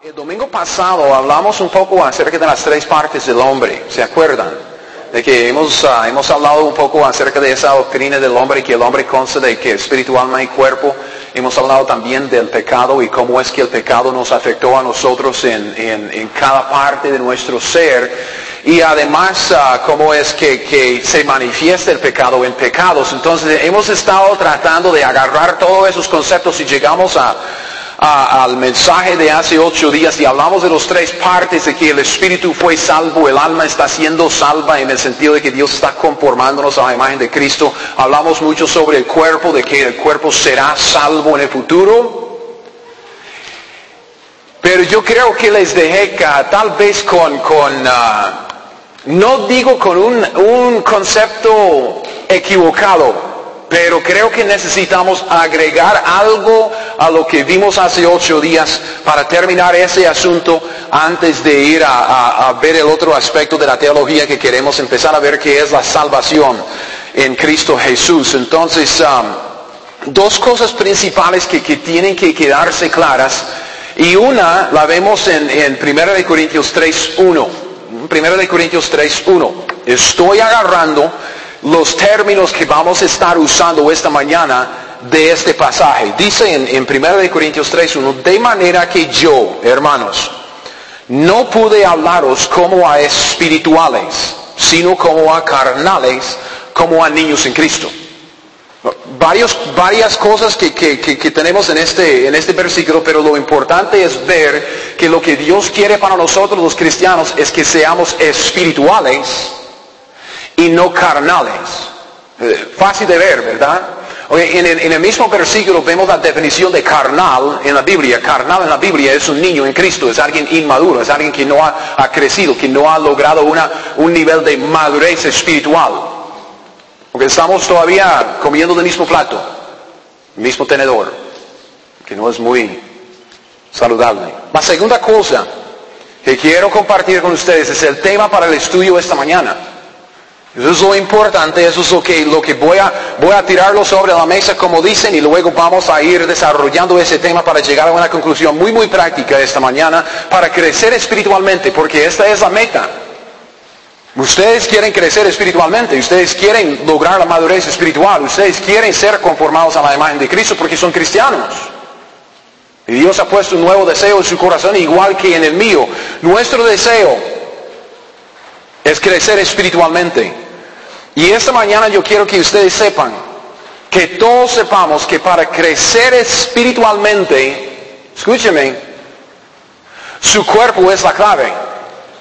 El domingo pasado hablamos un poco acerca de las tres partes del hombre, ¿se acuerdan? De que hemos hablado un poco acerca de esa doctrina del hombre, que el hombre consta de que espíritu, alma y cuerpo. Hemos hablado también del pecado y cómo es que el pecado nos afectó a nosotros en cada parte de nuestro ser. Y además cómo es que se manifiesta el pecado en pecados. Entonces hemos estado tratando de agarrar todos esos conceptos y llegamos al mensaje de hace 8 días y hablamos de las tres partes, de que el espíritu fue salvo, el alma está siendo salva en el sentido de que Dios está conformándonos a la imagen de Cristo. Hablamos mucho sobre el cuerpo, de que el cuerpo será salvo en el futuro. Pero yo creo que les dejé tal vez no digo con un concepto equivocado, pero creo que necesitamos agregar algo a lo que vimos hace 8 días para terminar ese asunto antes de ir a ver el otro aspecto de la teología que queremos empezar a ver, que es la salvación en Cristo Jesús. Entonces, dos cosas principales que tienen que quedarse claras, y una la vemos en 1 Corintios 3:1. 1 Corintios 3:1. Estoy agarrando los términos que vamos a estar usando esta mañana de este pasaje. Dice en 1 Corintios 3:1, de manera que yo, hermanos, no pude hablaros como a espirituales, sino como a carnales, como a niños en Cristo. Varias cosas que tenemos en este versículo, pero lo importante es ver que lo que Dios quiere para nosotros los cristianos es que seamos espirituales y no carnales. Fácil de ver, ¿verdad? En el mismo versículo vemos la definición de carnal en la Biblia. Carnal en la Biblia es un niño en Cristo, es alguien inmaduro, es alguien que no ha crecido, que no ha logrado un nivel de madurez espiritual. Porque estamos todavía comiendo del mismo plato, el mismo tenedor, que no es muy saludable. La segunda cosa que quiero compartir con ustedes es el tema para el estudio esta mañana. Eso es lo importante, eso es lo que voy a tirarlo sobre la mesa, como dicen, y luego vamos a ir desarrollando ese tema para llegar a una conclusión muy muy práctica esta mañana, para crecer espiritualmente, porque esta es la meta. Ustedes quieren crecer espiritualmente, ustedes quieren lograr la madurez espiritual, ustedes quieren ser conformados a la imagen de Cristo porque son cristianos. Y Dios ha puesto un nuevo deseo en su corazón, igual que en el mío. Nuestro deseo es crecer espiritualmente. Y esta mañana yo quiero que ustedes sepan, que todos sepamos que para crecer espiritualmente, escúcheme, su cuerpo es la clave.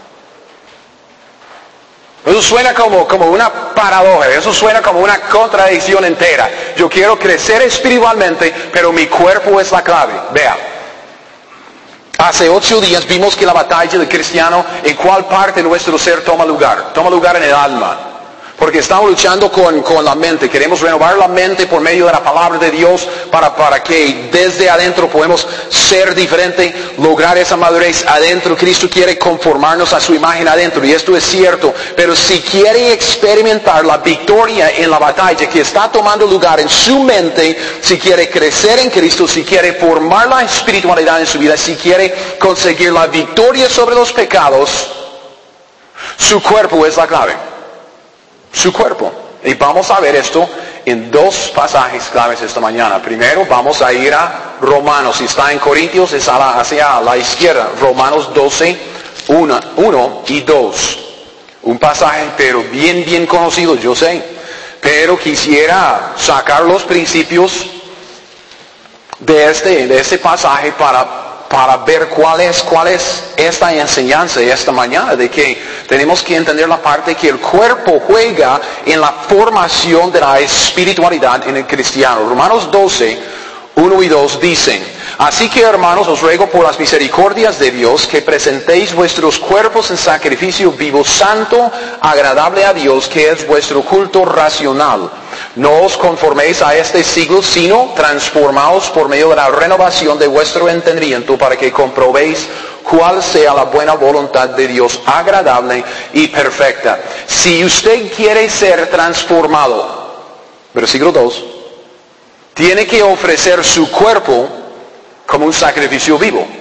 Eso suena como una paradoja, eso suena como una contradicción entera. Yo quiero crecer espiritualmente, pero mi cuerpo es la clave. Vea, hace 8 días vimos que la batalla del cristiano, ¿en cuál parte de nuestro ser toma lugar? Toma lugar en el alma. Porque estamos luchando con la mente. Queremos renovar la mente por medio de la palabra de Dios para que desde adentro podamos ser diferente, lograr esa madurez adentro. Cristo quiere conformarnos a su imagen adentro, y esto es cierto. Pero si quiere experimentar la victoria en la batalla que está tomando lugar en su mente, si quiere crecer en Cristo, si quiere formar la espiritualidad en su vida, si quiere conseguir la victoria sobre los pecados, su cuerpo es la clave. Su cuerpo. Y vamos a ver esto en 2 pasajes claves esta mañana. Primero vamos a ir a Romanos. Si está en Corintios, es hacia la izquierda. Romanos 12, 1 y 2. Un pasaje, pero bien conocido, yo sé. Pero quisiera sacar los principios de este pasaje para ver cuál es esta enseñanza esta mañana, de que tenemos que entender la parte que el cuerpo juega en la formación de la espiritualidad en el cristiano. Romanos 12, 1 y 2 dicen: así que, hermanos, os ruego por las misericordias de Dios que presentéis vuestros cuerpos en sacrificio vivo, santo, agradable a Dios, que es vuestro culto racional. No os conforméis a este siglo, sino transformaos por medio de la renovación de vuestro entendimiento, para que comprobéis cuál sea la buena voluntad de Dios, agradable y perfecta. Si usted quiere ser transformado, versículo 2, tiene que ofrecer su cuerpo como un sacrificio vivo.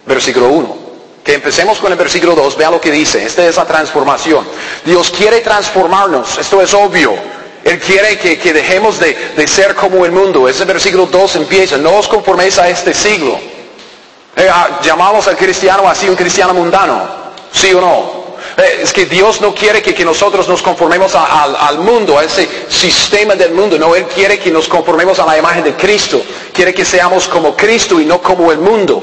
Versículo 1. Que empecemos con el versículo 2, vean lo que dice. Esta es la transformación. Dios quiere transformarnos, esto es obvio. Él quiere que dejemos de ser como el mundo. Ese versículo 2 empieza, no os conforméis a este siglo. Llamamos al cristiano así un cristiano mundano, ¿sí o no? Es que Dios no quiere que nosotros nos conformemos al mundo, a ese sistema del mundo. No, Él quiere que nos conformemos a la imagen de Cristo. Quiere que seamos como Cristo y no como el mundo.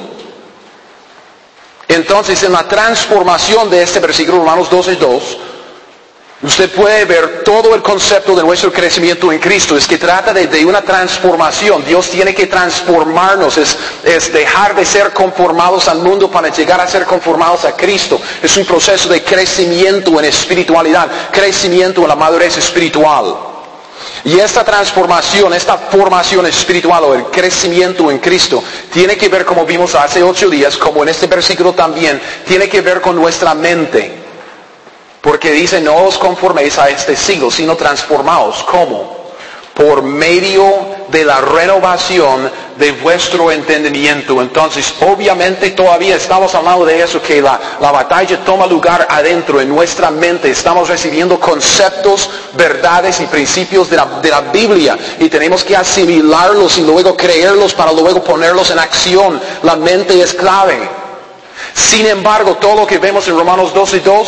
Entonces, en la transformación de este versículo, Romanos 12:2, usted puede ver todo el concepto de nuestro crecimiento en Cristo. Es que trata de una transformación. Dios tiene que transformarnos. Es dejar de ser conformados al mundo para llegar a ser conformados a Cristo. Es un proceso de crecimiento en espiritualidad, crecimiento en la madurez espiritual. Y esta transformación, esta formación espiritual o el crecimiento en Cristo, tiene que ver, como vimos hace 8 días, como en este versículo también, tiene que ver con nuestra mente. Porque dice, no os conforméis a este siglo, sino transformaos. ¿Cómo? Por medio de la renovación de vuestro entendimiento. Entonces, obviamente todavía estamos hablando de eso, que la batalla toma lugar adentro, en nuestra mente. Estamos recibiendo conceptos, verdades y principios de la Biblia. Y tenemos que asimilarlos y luego creerlos para luego ponerlos en acción. La mente es clave. Sin embargo, todo lo que vemos en Romanos 12:2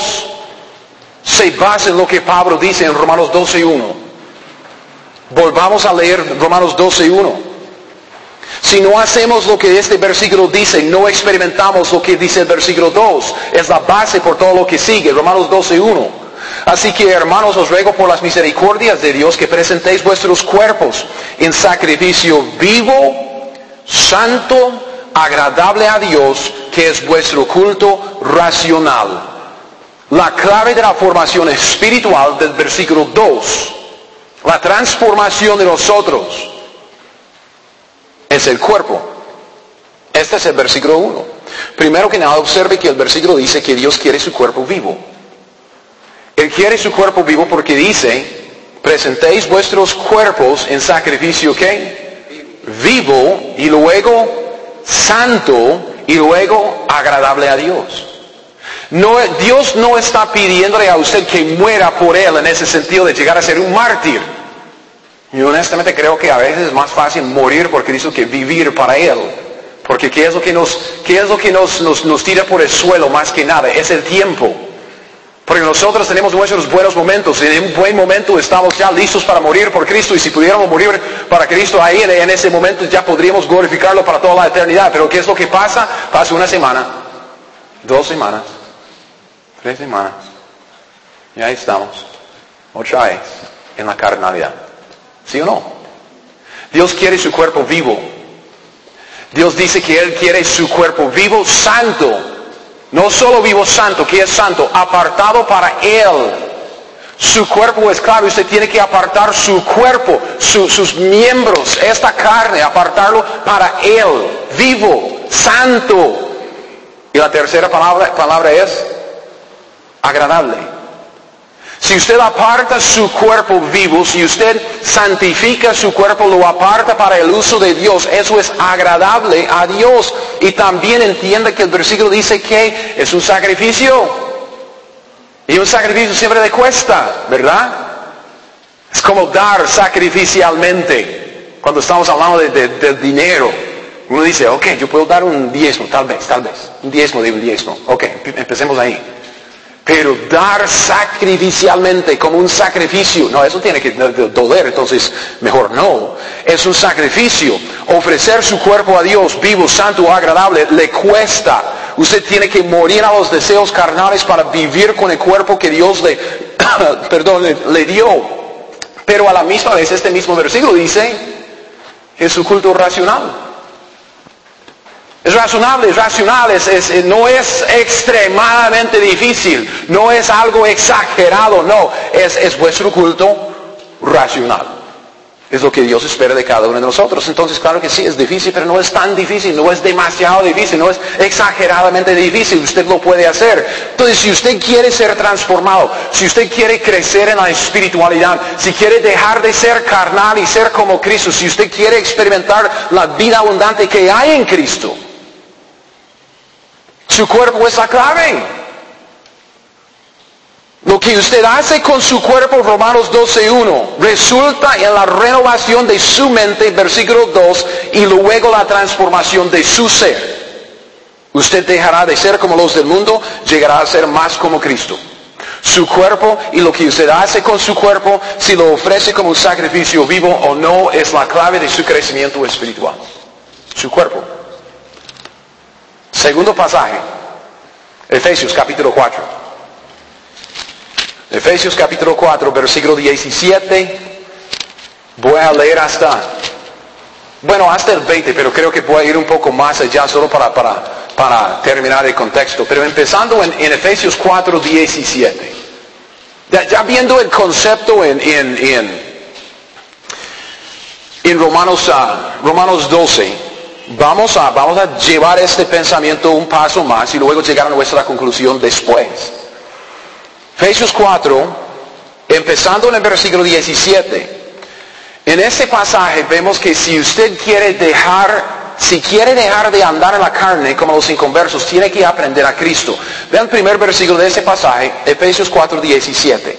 se basa en lo que Pablo dice en Romanos 12:1. Volvamos a leer Romanos 12:1. Si no hacemos lo que este versículo dice, no experimentamos lo que dice el versículo 2. Es la base por todo lo que sigue, Romanos 12:1. Así que, hermanos, os ruego por las misericordias de Dios que presentéis vuestros cuerpos en sacrificio vivo, santo, agradable a Dios, que es vuestro culto racional. La clave de la formación espiritual del versículo 2, la transformación de nosotros, es el cuerpo. Este es el versículo 1. Primero que nada, observe que el versículo dice que Dios quiere su cuerpo vivo. Él quiere su cuerpo vivo porque dice, presentéis vuestros cuerpos en sacrificio, ¿qué? Vivo, y luego santo, y luego agradable a Dios. No, Dios no está pidiéndole a usted que muera por Él en ese sentido de llegar a ser un mártir. Yo honestamente creo que a veces es más fácil morir por Cristo que vivir para Él. Porque ¿qué es lo que nos tira por el suelo más que nada? Es el tiempo. Porque nosotros tenemos nuestros buenos momentos. En un buen momento estamos ya listos para morir por Cristo. Y si pudiéramos morir para Cristo ahí en ese momento ya podríamos glorificarlo para toda la eternidad. Pero ¿qué es lo que pasa? Pasa una semana, 2 semanas, 3 semanas, y ahí estamos, otra vez, en la carnalidad. ¿Sí o no? Dios quiere su cuerpo vivo. Dios dice que Él quiere su cuerpo vivo, santo. No solo vivo, santo. ¿Qué es santo? Apartado para Él. Su cuerpo es clave. Usted tiene que apartar su cuerpo, sus miembros, esta carne, apartarlo para Él. Vivo, santo. Y la tercera palabra es agradable. Si usted aparta su cuerpo vivo, si usted santifica su cuerpo, lo aparta para el uso de Dios, eso es agradable a Dios. Y también entiende que el versículo dice que es un sacrificio. Y un sacrificio siempre le cuesta, ¿verdad? Es como dar sacrificialmente. Cuando estamos hablando del dinero, uno dice, ok, yo puedo dar un diezmo, tal vez. Un diezmo de un diezmo. Ok, empecemos ahí. Pero dar sacrificialmente como un sacrificio, no, eso tiene que doler, entonces mejor no. Es un sacrificio. Ofrecer su cuerpo a Dios, vivo, santo, agradable, le cuesta. Usted tiene que morir a los deseos carnales para vivir con el cuerpo que Dios le dio. Pero a la misma vez, este mismo versículo dice, es su culto racional. Es razonable, es racional, no es extremadamente difícil, no es algo exagerado, no, es vuestro culto racional. Es lo que Dios espera de cada uno de nosotros. Entonces, claro que sí, es difícil, pero no es tan difícil, no es demasiado difícil, no es exageradamente difícil, usted lo puede hacer. Entonces, si usted quiere ser transformado, si usted quiere crecer en la espiritualidad, si quiere dejar de ser carnal y ser como Cristo, si usted quiere experimentar la vida abundante que hay en Cristo, Su cuerpo es la clave. Lo que usted hace con su cuerpo, Romanos 12:1, resulta en la renovación de su mente, versículo 2, y luego la transformación de su ser. Usted dejará de ser como los del mundo, llegará a ser más como Cristo. Su cuerpo y lo que usted hace con su cuerpo, si lo ofrece como un sacrificio vivo o no, es la clave de su crecimiento espiritual. Su cuerpo. Segundo pasaje, Efesios capítulo 4. Efesios capítulo 4, versículo 17. Voy a leer hasta el 20, pero creo que voy a ir un poco más allá solo para terminar el contexto. Pero empezando en Efesios 4, 17. Ya viendo el concepto en Romanos 12, vamos a llevar este pensamiento un paso más y luego llegar a nuestra conclusión después. Efesios 4, empezando en el versículo 17. En este pasaje vemos que si usted quiere dejar de andar en la carne como los inconversos, tiene que aprender a Cristo. Vean el primer versículo de este pasaje, Efesios 4, 17.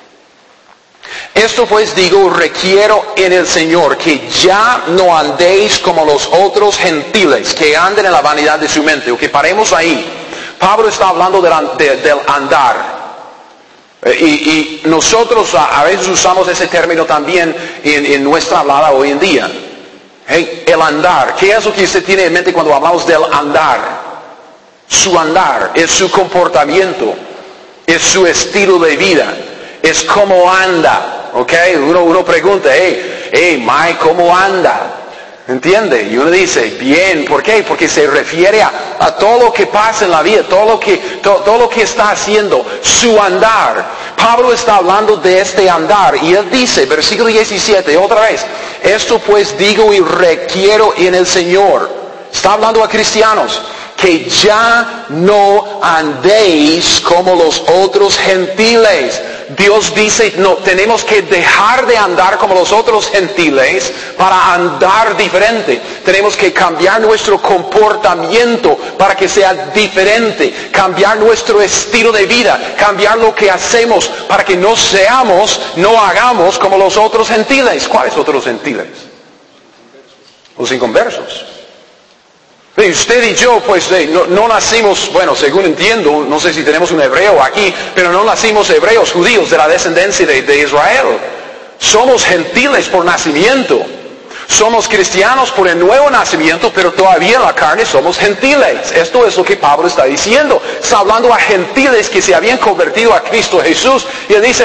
Esto pues digo, requiero en el Señor que ya no andéis como los otros gentiles, que anden en la vanidad de su mente. O que paremos ahí. Pablo está hablando del andar. Y nosotros a veces usamos ese término también en nuestra hablada hoy en día. El andar. ¿Qué es lo que usted tiene en mente cuando hablamos del andar? Su andar es su comportamiento, es su estilo de vida, es cómo anda. ¿Ok? Uno pregunta, Mike, ¿cómo anda? ¿Entiende? Y uno dice, bien, ¿por qué? Porque se refiere a todo lo que pasa en la vida, todo lo que está haciendo, su andar. Pablo está hablando de este andar y él dice, versículo 17, otra vez, esto pues digo y requiero en el Señor. Está hablando a cristianos, que ya no andéis como los otros gentiles. Dios dice, no, tenemos que dejar de andar como los otros gentiles para andar diferente. Tenemos que cambiar nuestro comportamiento para que sea diferente. Cambiar nuestro estilo de vida. Cambiar lo que hacemos para que no hagamos como los otros gentiles. ¿Cuáles otros gentiles? Los inconversos. Usted y yo, pues, no nacimos, bueno, según entiendo, no sé si tenemos un hebreo aquí, pero no nacimos hebreos, judíos, de la descendencia de Israel. Somos gentiles por nacimiento. Somos cristianos por el nuevo nacimiento, pero todavía en la carne somos gentiles. Esto es lo que Pablo está diciendo. Está hablando a gentiles que se habían convertido a Cristo Jesús. Y él dice,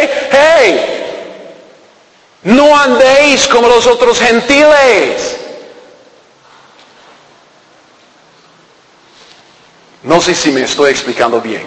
no andéis como los otros gentiles. No sé si me estoy explicando bien.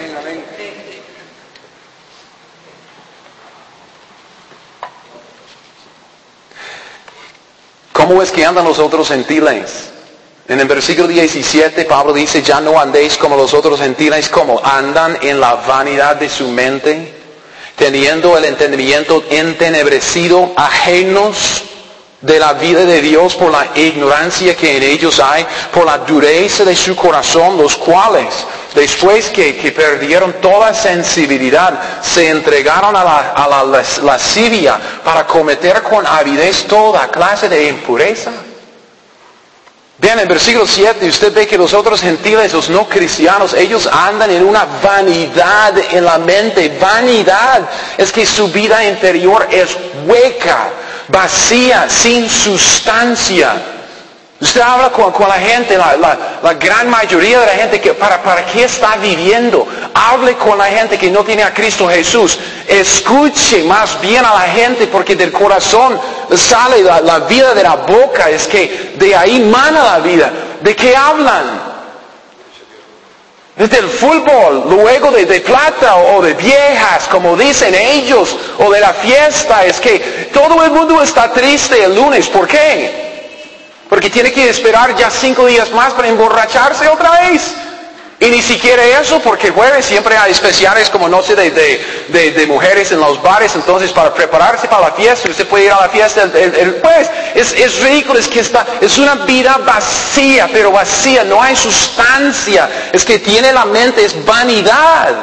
¿Cómo es que andan los otros gentiles? En el versículo 17 Pablo dice, ya no andéis como los otros gentiles, como andan en la vanidad de su mente, teniendo el entendimiento entenebrecido, ajenos de la vida de Dios por la ignorancia que en ellos hay, por la dureza de su corazón, los cuales, después que perdieron toda sensibilidad, se entregaron a la lascivia para cometer con avidez toda clase de impureza. Vean, en el versículo 7, usted ve que los otros gentiles, los no cristianos, ellos andan en una vanidad en la mente. Vanidad es que su vida interior es hueca, vacía, sin sustancia. Usted habla con la gente, la gran mayoría de la gente, que ¿para qué está viviendo? Hable con la gente que no tiene a Cristo Jesús. Escuche más bien a la gente, porque del corazón sale la vida, de la boca, es que de ahí mana la vida. ¿De qué hablan? Desde el fútbol, luego de plata o de viejas, como dicen ellos, o de la fiesta. Es que todo el mundo está triste el lunes. ¿Por qué? Porque tiene que esperar ya 5 días más para emborracharse otra vez. Y ni siquiera eso, porque jueves siempre hay especiales como noche de mujeres en los bares, entonces para prepararse para la fiesta, usted puede ir a la fiesta el jueves. Es ridículo, es una vida vacía, pero vacía, no hay sustancia, es que tiene la mente, es vanidad.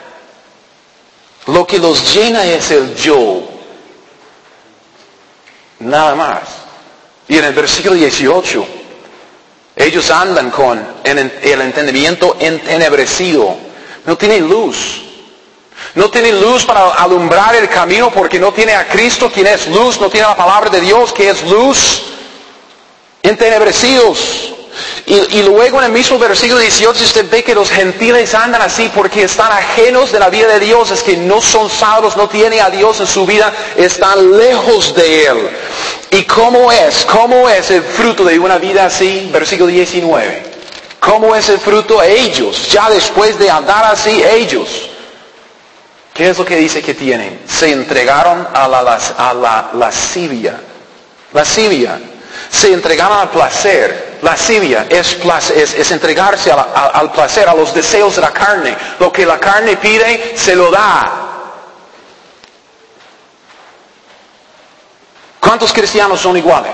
Lo que los llena es el yo, nada más. Y en el versículo 18, ellos andan con el entendimiento entenebrecido. No tienen luz. No tienen luz para alumbrar el camino porque no tiene a Cristo, quien es luz. No tiene la palabra de Dios, que es luz. Entenebrecidos. Y luego en el mismo versículo 18 usted ve que los gentiles andan así porque están ajenos de la vida de Dios. Es que no son salvos, no tienen a Dios en su vida, están lejos de Él. ¿Y cómo es? ¿Cómo es el fruto de una vida así? Versículo 19. ¿Cómo es el fruto? Ellos, ya después de andar así, ellos. ¿Qué es lo que dice que tienen? Se entregaron a la lascivia. Lascivia. Se entregaron al placer. Lascivia es entregarse al placer, a los deseos de la carne. Lo que la carne pide, se lo da. ¿Cuántos cristianos son iguales?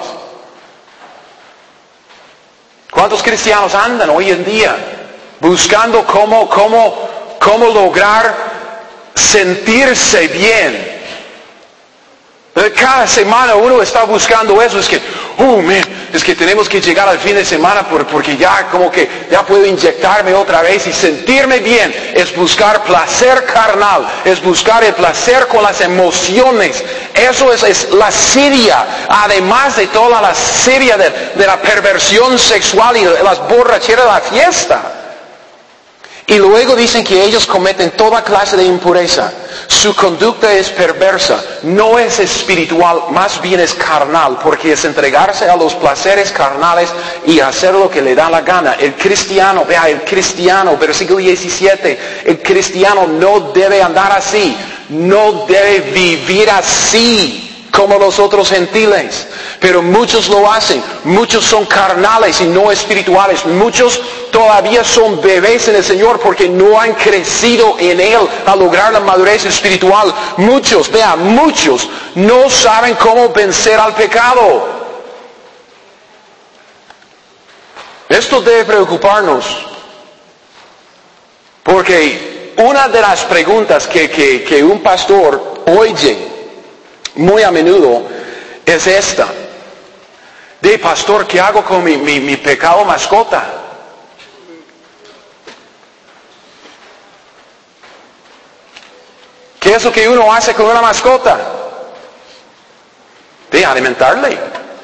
¿Cuántos cristianos andan hoy en día buscando cómo lograr sentirse bien? Cada semana uno está buscando eso, es que tenemos que llegar al fin de semana porque ya puedo inyectarme otra vez y sentirme bien. Es buscar placer carnal, es buscar el placer con las emociones. Eso es lascivia, además de toda la lascivia de la perversión sexual y de las borracheras de la fiesta. Y luego dicen que ellos cometen toda clase de impureza. Su conducta es perversa, no es espiritual, más bien es carnal, porque es entregarse a los placeres carnales y hacer lo que le da la gana. El cristiano, versículo 17, el cristiano no debe andar así, no debe vivir así como los otros gentiles. Pero muchos lo hacen, muchos son carnales y no espirituales, muchos todavía son bebés en el Señor porque no han crecido en Él a lograr la madurez espiritual. Muchos no saben cómo vencer al pecado. Esto debe preocuparnos, porque una de las preguntas que un pastor oye muy a menudo es esta: pastor, ¿qué hago con mi pecado mascota? ¿Qué es lo que uno hace con una mascota? Alimentarle.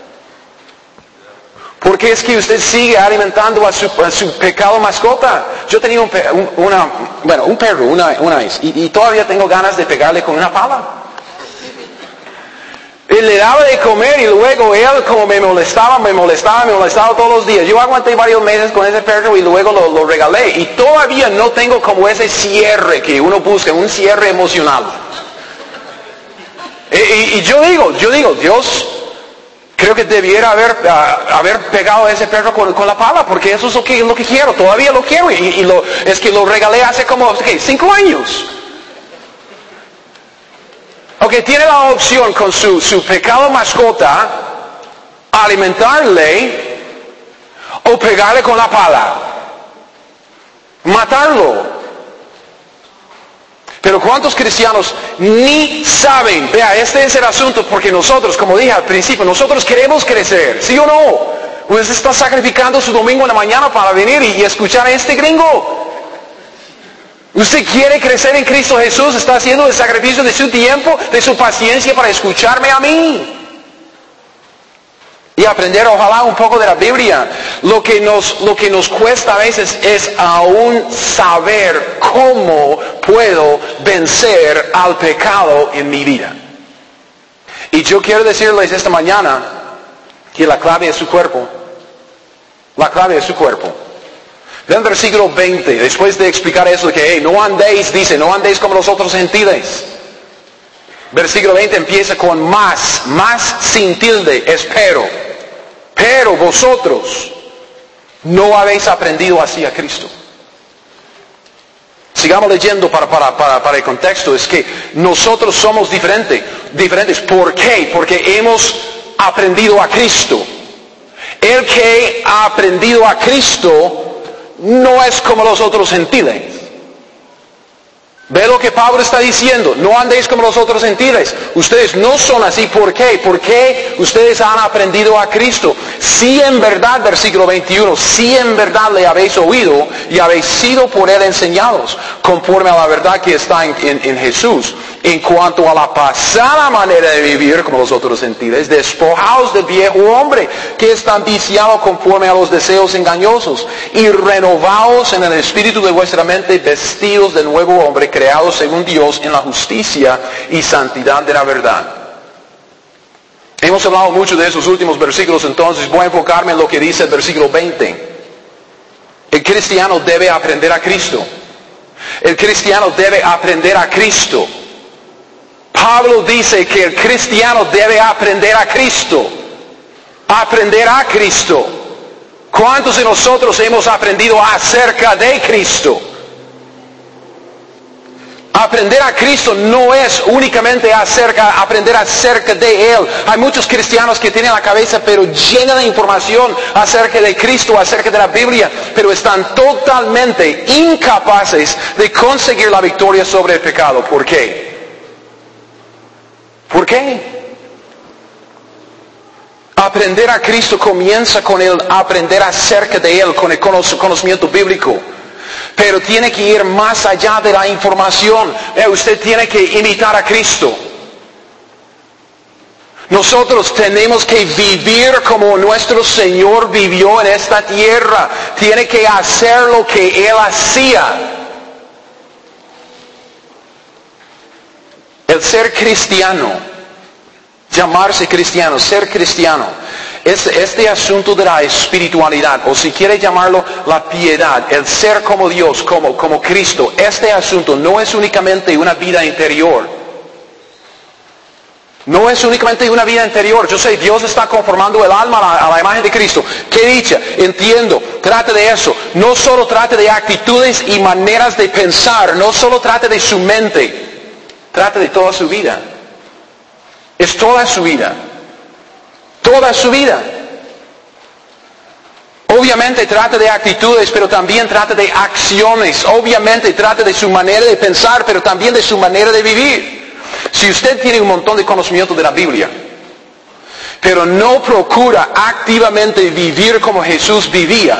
¿Por qué es que usted sigue alimentando a su pecado mascota? Yo tenía un perro una vez y todavía tengo ganas de pegarle con una pala. Y le daba de comer y luego él como me molestaba todos los días. Yo aguanté varios meses con ese perro y luego lo regalé. Y todavía no tengo como ese cierre que uno busca, un cierre emocional. Y yo digo, Dios, creo que debiera haber pegado a ese perro con la pala, porque eso es lo que quiero, todavía lo quiero. Es que lo regalé hace como 5 años. Ok, tiene la opción con su pecado mascota, alimentarle o pegarle con la pala, matarlo. Pero ¿cuántos cristianos ni saben? Este es el asunto, porque nosotros, como dije al principio, nosotros queremos crecer, ¿sí o no? Usted está sacrificando su domingo en la mañana para venir y escuchar a este gringo. Usted quiere crecer en Cristo Jesús, está haciendo el sacrificio de su tiempo, de su paciencia para escucharme a mí. Y aprender ojalá un poco de la Biblia. Lo que nos cuesta a veces es aún saber cómo puedo vencer al pecado en mi vida. Y yo quiero decirles esta mañana que la clave es su cuerpo. La clave es su cuerpo. En el versículo 20, después de explicar eso, de que no andéis como los otros gentiles. Versículo 20 empieza con más sin tilde, espero. Pero vosotros no habéis aprendido así a Cristo. sigamos leyendo para el contexto, es que nosotros somos diferentes. ¿Por qué? Porque hemos aprendido a Cristo. El que ha aprendido a Cristo no es como los otros gentiles. Ve lo que Pablo está diciendo. No andéis como los otros gentiles. Ustedes no son así. ¿Por qué? Porque ustedes han aprendido a Cristo. Si en verdad, versículo 21, si en verdad le habéis oído y habéis sido por él enseñados, conforme a la verdad que está en Jesús, en cuanto a la pasada manera de vivir como los otros gentiles, despojaos del viejo hombre que está viciado conforme a los deseos engañosos, y renovaos en el espíritu de vuestra mente, vestidos del nuevo hombre, creados según Dios en la justicia y santidad de la verdad. Hemos hablado mucho de esos últimos versículos, entonces voy a enfocarme en lo que dice el versículo 20. El cristiano debe aprender a Cristo. El cristiano debe aprender a Cristo. Pablo dice que el cristiano debe aprender a Cristo. Aprender a Cristo. ¿Cuántos de nosotros hemos aprendido acerca de Cristo? Aprender a Cristo no es únicamente aprender acerca de Él. Hay muchos cristianos que tienen la cabeza pero llena de información acerca de Cristo, acerca de la Biblia, pero están totalmente incapaces de conseguir la victoria sobre el pecado. ¿Por qué? ¿Por qué? Aprender a Cristo comienza con el aprender acerca de Él, con el conocimiento bíblico. Pero tiene que ir más allá de la información. Usted tiene que imitar a Cristo. Nosotros tenemos que vivir como nuestro Señor vivió en esta tierra. Tiene que hacer lo que Él hacía. El ser cristiano, llamarse cristiano, ser cristiano, es este asunto de la espiritualidad, o si quiere llamarlo la piedad, el ser como Dios, como Cristo. Este asunto no es únicamente una vida interior. No es únicamente una vida interior. Yo sé, Dios está conformando el alma a la imagen de Cristo. Qué dicha, entiendo, trate de eso. No solo trate de actitudes y maneras de pensar, no solo trate de su mente, trate de toda su vida. Es toda su vida. Toda su vida. Obviamente trata de actitudes, pero también trata de acciones. Obviamente trata de su manera de pensar, pero también de su manera de vivir. Si usted tiene un montón de conocimiento de la Biblia, pero no procura activamente vivir como Jesús vivía,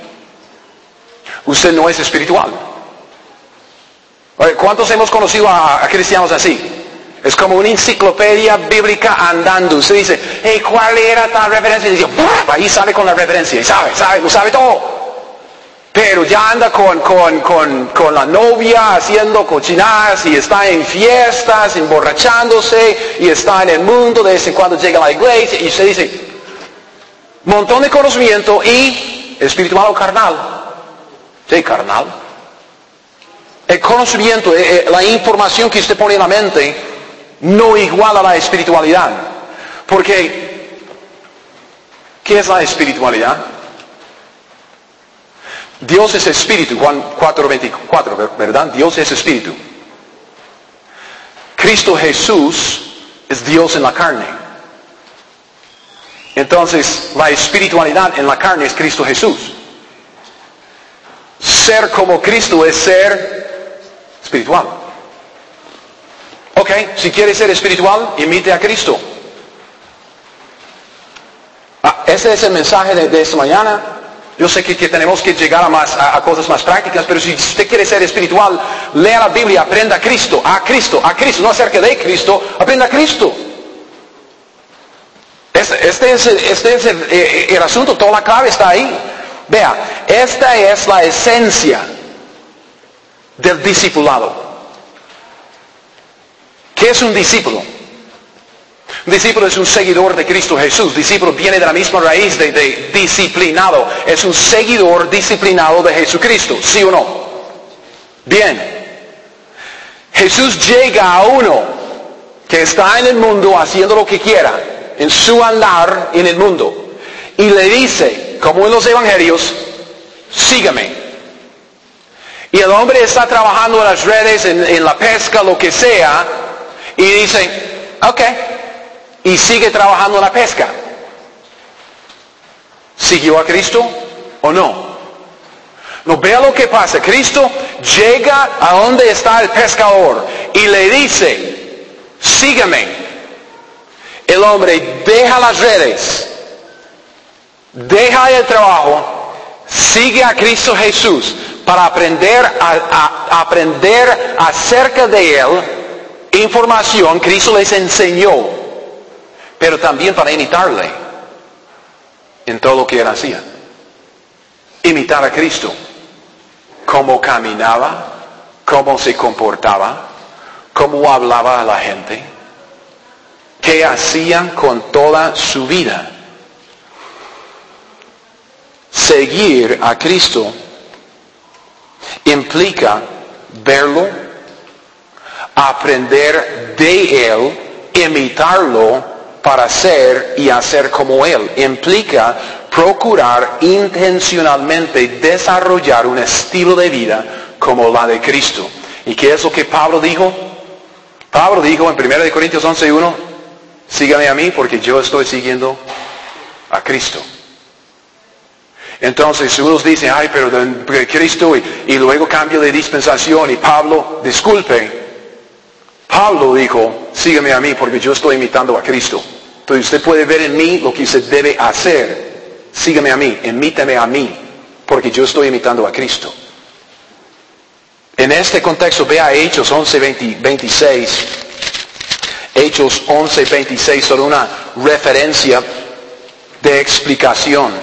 usted no es espiritual. ¿Cuántos hemos conocido a cristianos así? Es como una enciclopedia bíblica andando. Usted dice, hey, ¿cuál era tal referencia? Y dice, ahí sale con la referencia. Y lo sabe todo. Pero ya anda con la novia haciendo cochinadas y está en fiestas, emborrachándose y está en el mundo. De vez en cuando llega a la iglesia y usted dice, montón de conocimiento y espiritual o carnal. Sí, carnal. El conocimiento, la información que usted pone en la mente, no iguala la espiritualidad. Porque, ¿qué es la espiritualidad? Dios es espíritu, Juan 4:24, ¿verdad? Dios es espíritu. Cristo Jesús es Dios en la carne. Entonces, la espiritualidad en la carne es Cristo Jesús. Ser como Cristo es ser espiritual. Ok, si quiere ser espiritual, imite a Cristo. Este es el mensaje de esta mañana. Yo sé que tenemos que llegar a cosas más prácticas, pero si usted quiere ser espiritual, lea la Biblia, aprenda a Cristo, no acerca de Cristo, aprenda a Cristo. Este es el asunto, toda la clave está ahí. Vea, esta es la esencia del discipulado. ¿Qué es un discípulo? Un discípulo es un seguidor de Cristo Jesús. Discípulo viene de la misma raíz de disciplinado. Es un seguidor disciplinado de Jesucristo, ¿sí o no? Bien. Jesús llega a uno que está en el mundo haciendo lo que quiera, en su andar en el mundo, y le dice, como en los evangelios, sígame. Y el hombre está trabajando en las redes, en la pesca, lo que sea, y dice, ok, y sigue trabajando en la pesca. ¿Siguió a Cristo o no? No, vea lo que pasa. Cristo llega a donde está el pescador y le dice, sígueme. El hombre deja las redes, deja el trabajo, sigue a Cristo Jesús para aprender acerca de Él, información. Cristo les enseñó, pero también para imitarle en todo lo que Él hacía. Imitar a Cristo. Cómo caminaba, cómo se comportaba, cómo hablaba a la gente, qué hacían con toda su vida. Seguir a Cristo implica verlo, aprender de Él, imitarlo para ser y hacer como Él. Implica procurar intencionalmente desarrollar un estilo de vida como la de Cristo. ¿Y qué es lo que Pablo dijo? Pablo dijo en 1 Corintios 11:1, sígame a mí porque yo estoy siguiendo a Cristo. Entonces unos dicen, ay, pero de Cristo y luego cambio de dispensación. Y Pablo, disculpe, Pablo dijo, sígame a mí porque yo estoy imitando a Cristo. Entonces usted puede ver en mí lo que usted debe hacer. Sígame a mí, imíteme a mí, porque yo estoy imitando a Cristo. En este contexto, vea Hechos 11:26. Hechos 11:26 son una referencia de explicación.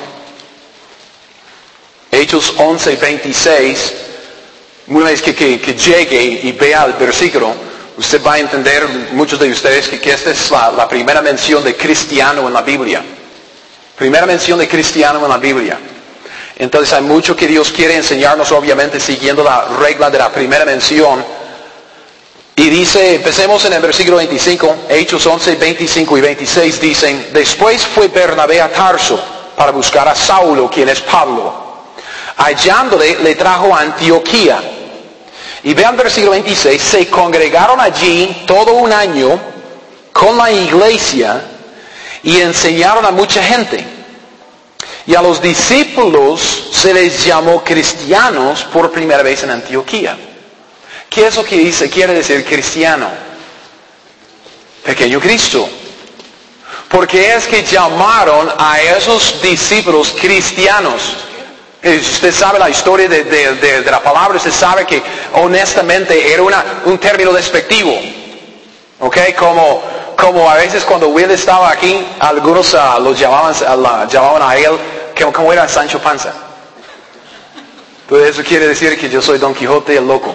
Hechos 11:26, una vez que llegue y vea el versículo, usted va a entender, muchos de ustedes, que esta es la primera mención de cristiano en la Biblia. Primera mención de cristiano en la Biblia. Entonces hay mucho que Dios quiere enseñarnos, obviamente, siguiendo la regla de la primera mención. Y dice, empecemos en el versículo 25, Hechos 11, 25 y 26 dicen, después fue Bernabé a Tarso para buscar a Saulo, quien es Pablo. Hallándole, le trajo a Antioquía. Y vean versículo 26, se congregaron allí todo un año con la iglesia y enseñaron a mucha gente. Y a los discípulos se les llamó cristianos por primera vez en Antioquía. ¿Qué es lo que quiere decir cristiano? Pequeño Cristo. Porque es que llamaron a esos discípulos cristianos. Usted sabe la historia de la palabra, usted sabe que honestamente era un término despectivo. ¿Ok? Como a veces cuando Will estaba aquí, algunos los llamaban a él, como era Sancho Panza. Entonces eso quiere decir que yo soy Don Quijote el loco.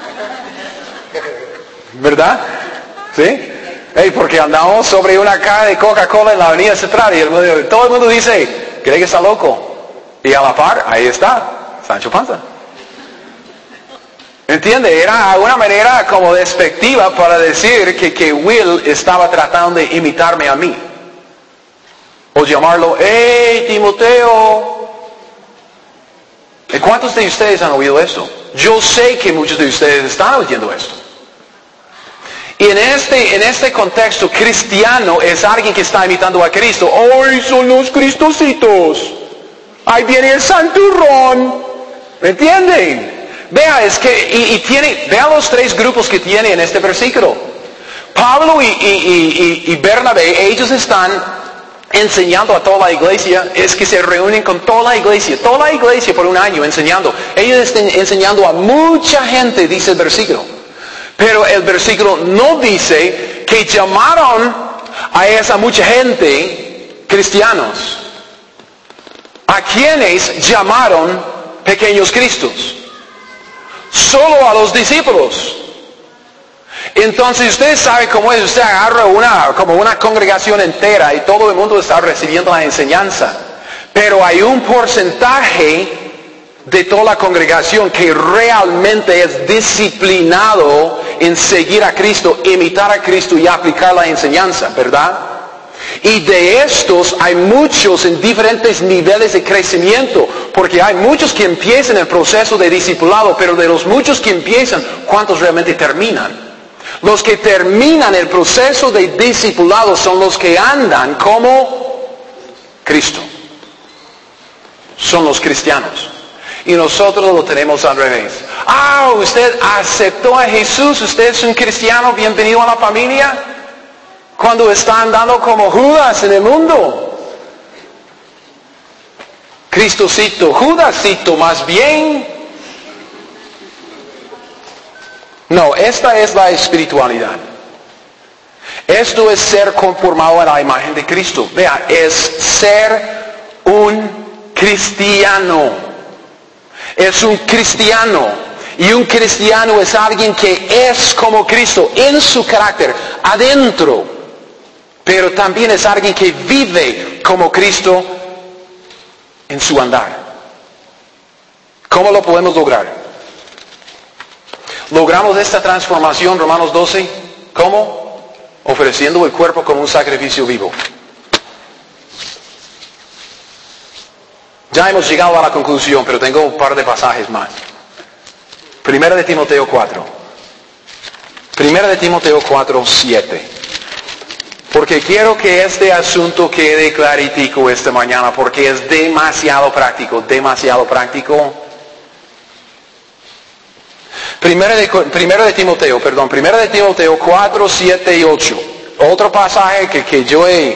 ¿Verdad? ¿Sí? Porque andamos sobre una caja de Coca-Cola en la avenida Central y todo el mundo dice, cree que está loco. Y a la par, ahí está, Sancho Panza. ¿Entiende? Era una manera como despectiva para decir que Will estaba tratando de imitarme a mí. O llamarlo, ¡hey, Timoteo! ¿Cuántos de ustedes han oído esto? Yo sé que muchos de ustedes están oyendo esto. Y en este contexto, cristiano es alguien que está imitando a Cristo. ¡Ay, son los cristositos! ¡Ahí viene el santurrón! ¿Me entienden? Vea, es que, vea los tres grupos que tiene en este versículo. Pablo y Bernabé, ellos están enseñando a toda la iglesia, es que se reúnen con toda la iglesia por un año enseñando. Ellos están enseñando a mucha gente, dice el versículo. Pero el versículo no dice que llamaron a esa mucha gente cristianos. ¿A quiénes llamaron pequeños Cristos? Solo a los discípulos. Entonces usted sabe cómo es, usted agarra como una congregación entera y todo el mundo está recibiendo la enseñanza. Pero hay un porcentaje de toda la congregación que realmente es disciplinado en seguir a Cristo, imitar a Cristo y aplicar la enseñanza, ¿verdad? Y de estos hay muchos en diferentes niveles de crecimiento, porque hay muchos que empiezan el proceso de discipulado, pero de los muchos que empiezan, ¿cuántos realmente terminan? Los que terminan el proceso de discipulado son los que andan como Cristo. Son los cristianos. Y nosotros lo tenemos al revés. Usted aceptó a Jesús, usted es un cristiano, bienvenido a la familia. Cuando está andando como Judas en el mundo. Cristocito, Judasito más bien. No, esta es la espiritualidad. Esto es ser conformado a la imagen de Cristo. Vea, es ser un cristiano. Es un cristiano. Y un cristiano es alguien que es como Cristo en su carácter, adentro. Pero también es alguien que vive como Cristo en su andar. ¿Cómo lo podemos lograr? Logramos esta transformación, Romanos 12, ¿cómo? Ofreciendo el cuerpo como un sacrificio vivo. Ya hemos llegado a la conclusión, pero tengo un par de pasajes más. Primera de Timoteo 4. Primera de Timoteo 4, 7. Porque quiero que este asunto quede claritico esta mañana, porque es demasiado práctico, demasiado práctico. Primera de Timoteo 4, 7 y 8. Otro pasaje que yo he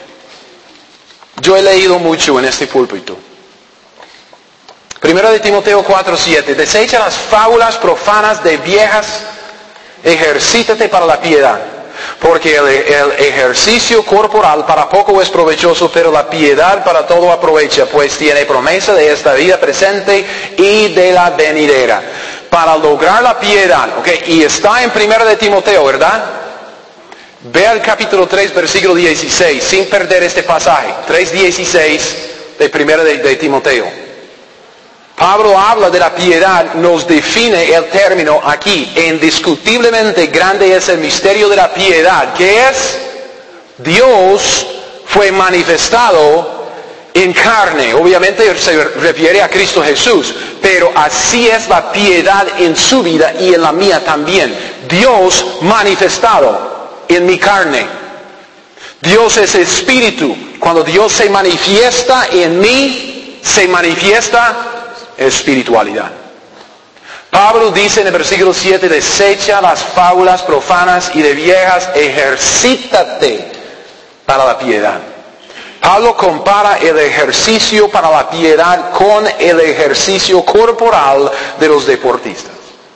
leído mucho en este púlpito. Primera de Timoteo 4, 7. Desecha las fábulas profanas de viejas, ejercítate para la piedad. Porque el ejercicio corporal para poco es provechoso, pero la piedad para todo aprovecha, pues tiene promesa de esta vida presente y de la venidera. Para lograr la piedad, y está en 1 de Timoteo, ¿verdad? Ve al capítulo 3, versículo 16, sin perder este pasaje, 3:16 de 1 de Timoteo. Pablo habla de la piedad, nos define el término aquí. Indiscutiblemente grande es el misterio de la piedad, que es Dios fue manifestado en carne. Obviamente se refiere a Cristo Jesús, pero así es la piedad en su vida y en la mía también. Dios manifestado en mi carne. Dios es espíritu. Cuando Dios se manifiesta en mí, se manifiesta espiritualidad. Pablo dice en el versículo 7, desecha las fábulas profanas y de viejas, ejercítate para la piedad. Pablo compara el ejercicio para la piedad con el ejercicio corporal de los deportistas.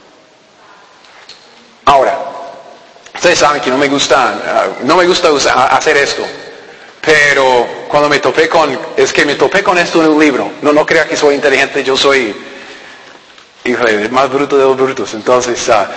Ahora, ustedes saben que no me gusta hacer esto. Pero cuando me topé con esto en un libro. No crea que soy inteligente, yo soy el más bruto de los brutos. Entonces,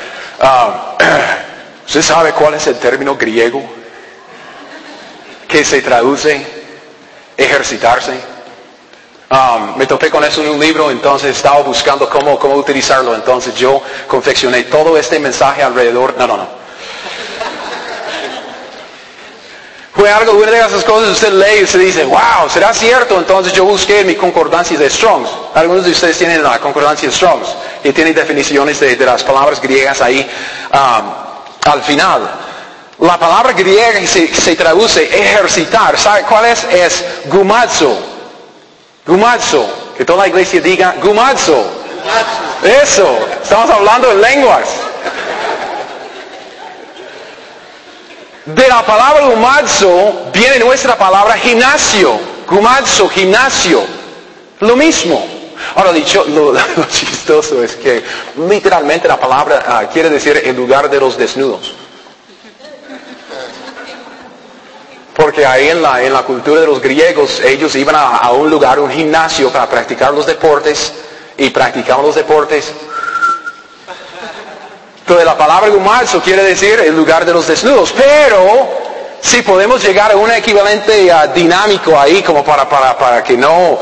¿usted sabe cuál es el término griego que se traduce ejercitarse? Me topé con eso en un libro, entonces estaba buscando cómo utilizarlo. Entonces yo confeccioné todo este mensaje alrededor. No. Fue algo, una de esas cosas usted lee y usted dice, wow, ¿será cierto? Entonces yo busqué en mi concordancia de Strong's. Algunos de ustedes tienen la concordancia de Strong's y tienen definiciones de las palabras griegas ahí al final. La palabra griega que se traduce ejercitar, ¿sabe cuál es? Es gumazo. Gumazo. Que toda la iglesia diga gumazo. Eso, estamos hablando en lenguas. De la palabra gumazo viene nuestra palabra gimnasio. Gumazo, gimnasio. Lo mismo. Ahora dicho, lo chistoso es que literalmente la palabra quiere decir el lugar de los desnudos. Porque ahí en la cultura de los griegos, ellos iban a un lugar, un gimnasio para practicar los deportes y practicaban los deportes. Entonces la palabra gumazo quiere decir el lugar de los desnudos, pero si podemos llegar a un equivalente dinámico ahí como para que no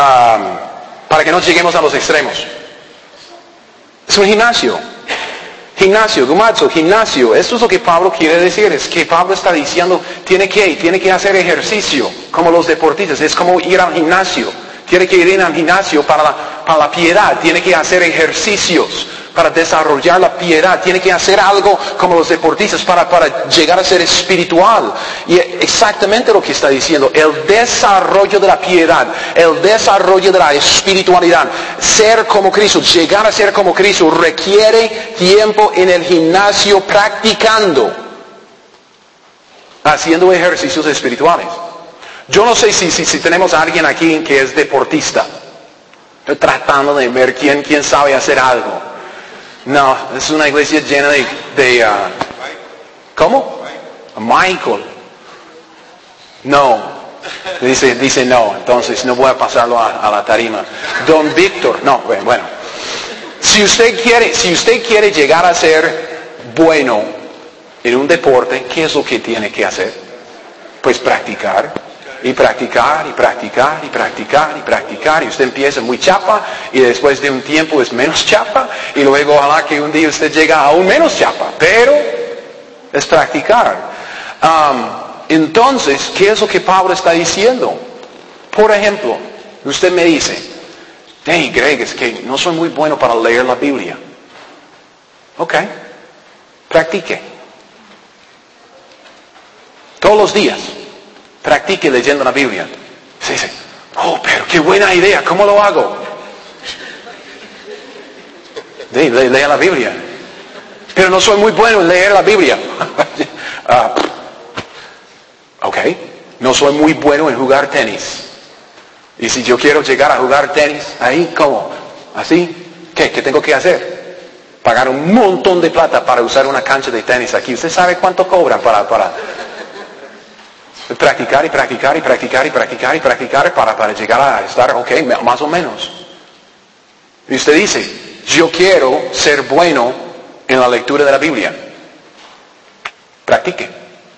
lleguemos a los extremos. Es un gimnasio. Gimnasio, gumazo, gimnasio. Esto es lo que Pablo quiere decir. Es que Pablo está diciendo, tiene que hacer ejercicio, como los deportistas. Es como ir al gimnasio. Tiene que ir al gimnasio para la piedad. Tiene que hacer ejercicios para desarrollar la piedad. Tiene que hacer algo como los deportistas para llegar a ser espiritual. Y exactamente lo que está diciendo. El desarrollo de la piedad, el desarrollo de la espiritualidad, ser como Cristo, llegar a ser como Cristo, requiere tiempo en el gimnasio practicando, haciendo ejercicios espirituales. Yo no sé si tenemos a alguien aquí que es deportista. Estoy tratando de ver quién sabe hacer algo. No, es una iglesia llena de ¿cómo? Michael. No. Dice no, entonces no voy a pasarlo a la tarima. Don Víctor, no, bueno. Si usted quiere llegar a ser bueno en un deporte, ¿qué es lo que tiene que hacer? Pues practicar. Y practicar, y practicar, y practicar, y practicar. Y usted empieza muy chapa, y después de un tiempo es menos chapa, y luego ojalá que un día usted llegue a aún menos chapa. Pero es practicar. Entonces, ¿qué es lo que Pablo está diciendo? Por ejemplo, usted me dice, hey Greg, es que no soy muy bueno para leer la Biblia. Ok, practique. Todos los días. Practique leyendo la Biblia. Se dice, oh, pero qué buena idea, ¿cómo lo hago? Lea la Biblia. Pero no soy muy bueno en leer la Biblia. Ok, no soy muy bueno en jugar tenis. Y si yo quiero llegar a jugar tenis, ahí, ¿cómo? ¿Así? ¿Qué tengo que hacer? Pagar un montón de plata para usar una cancha de tenis aquí. ¿Usted sabe cuánto cobran para practicar y practicar y practicar y practicar y practicar para llegar a estar, ok, más o menos? Y usted dice, yo quiero ser bueno en la lectura de la Biblia. Practique.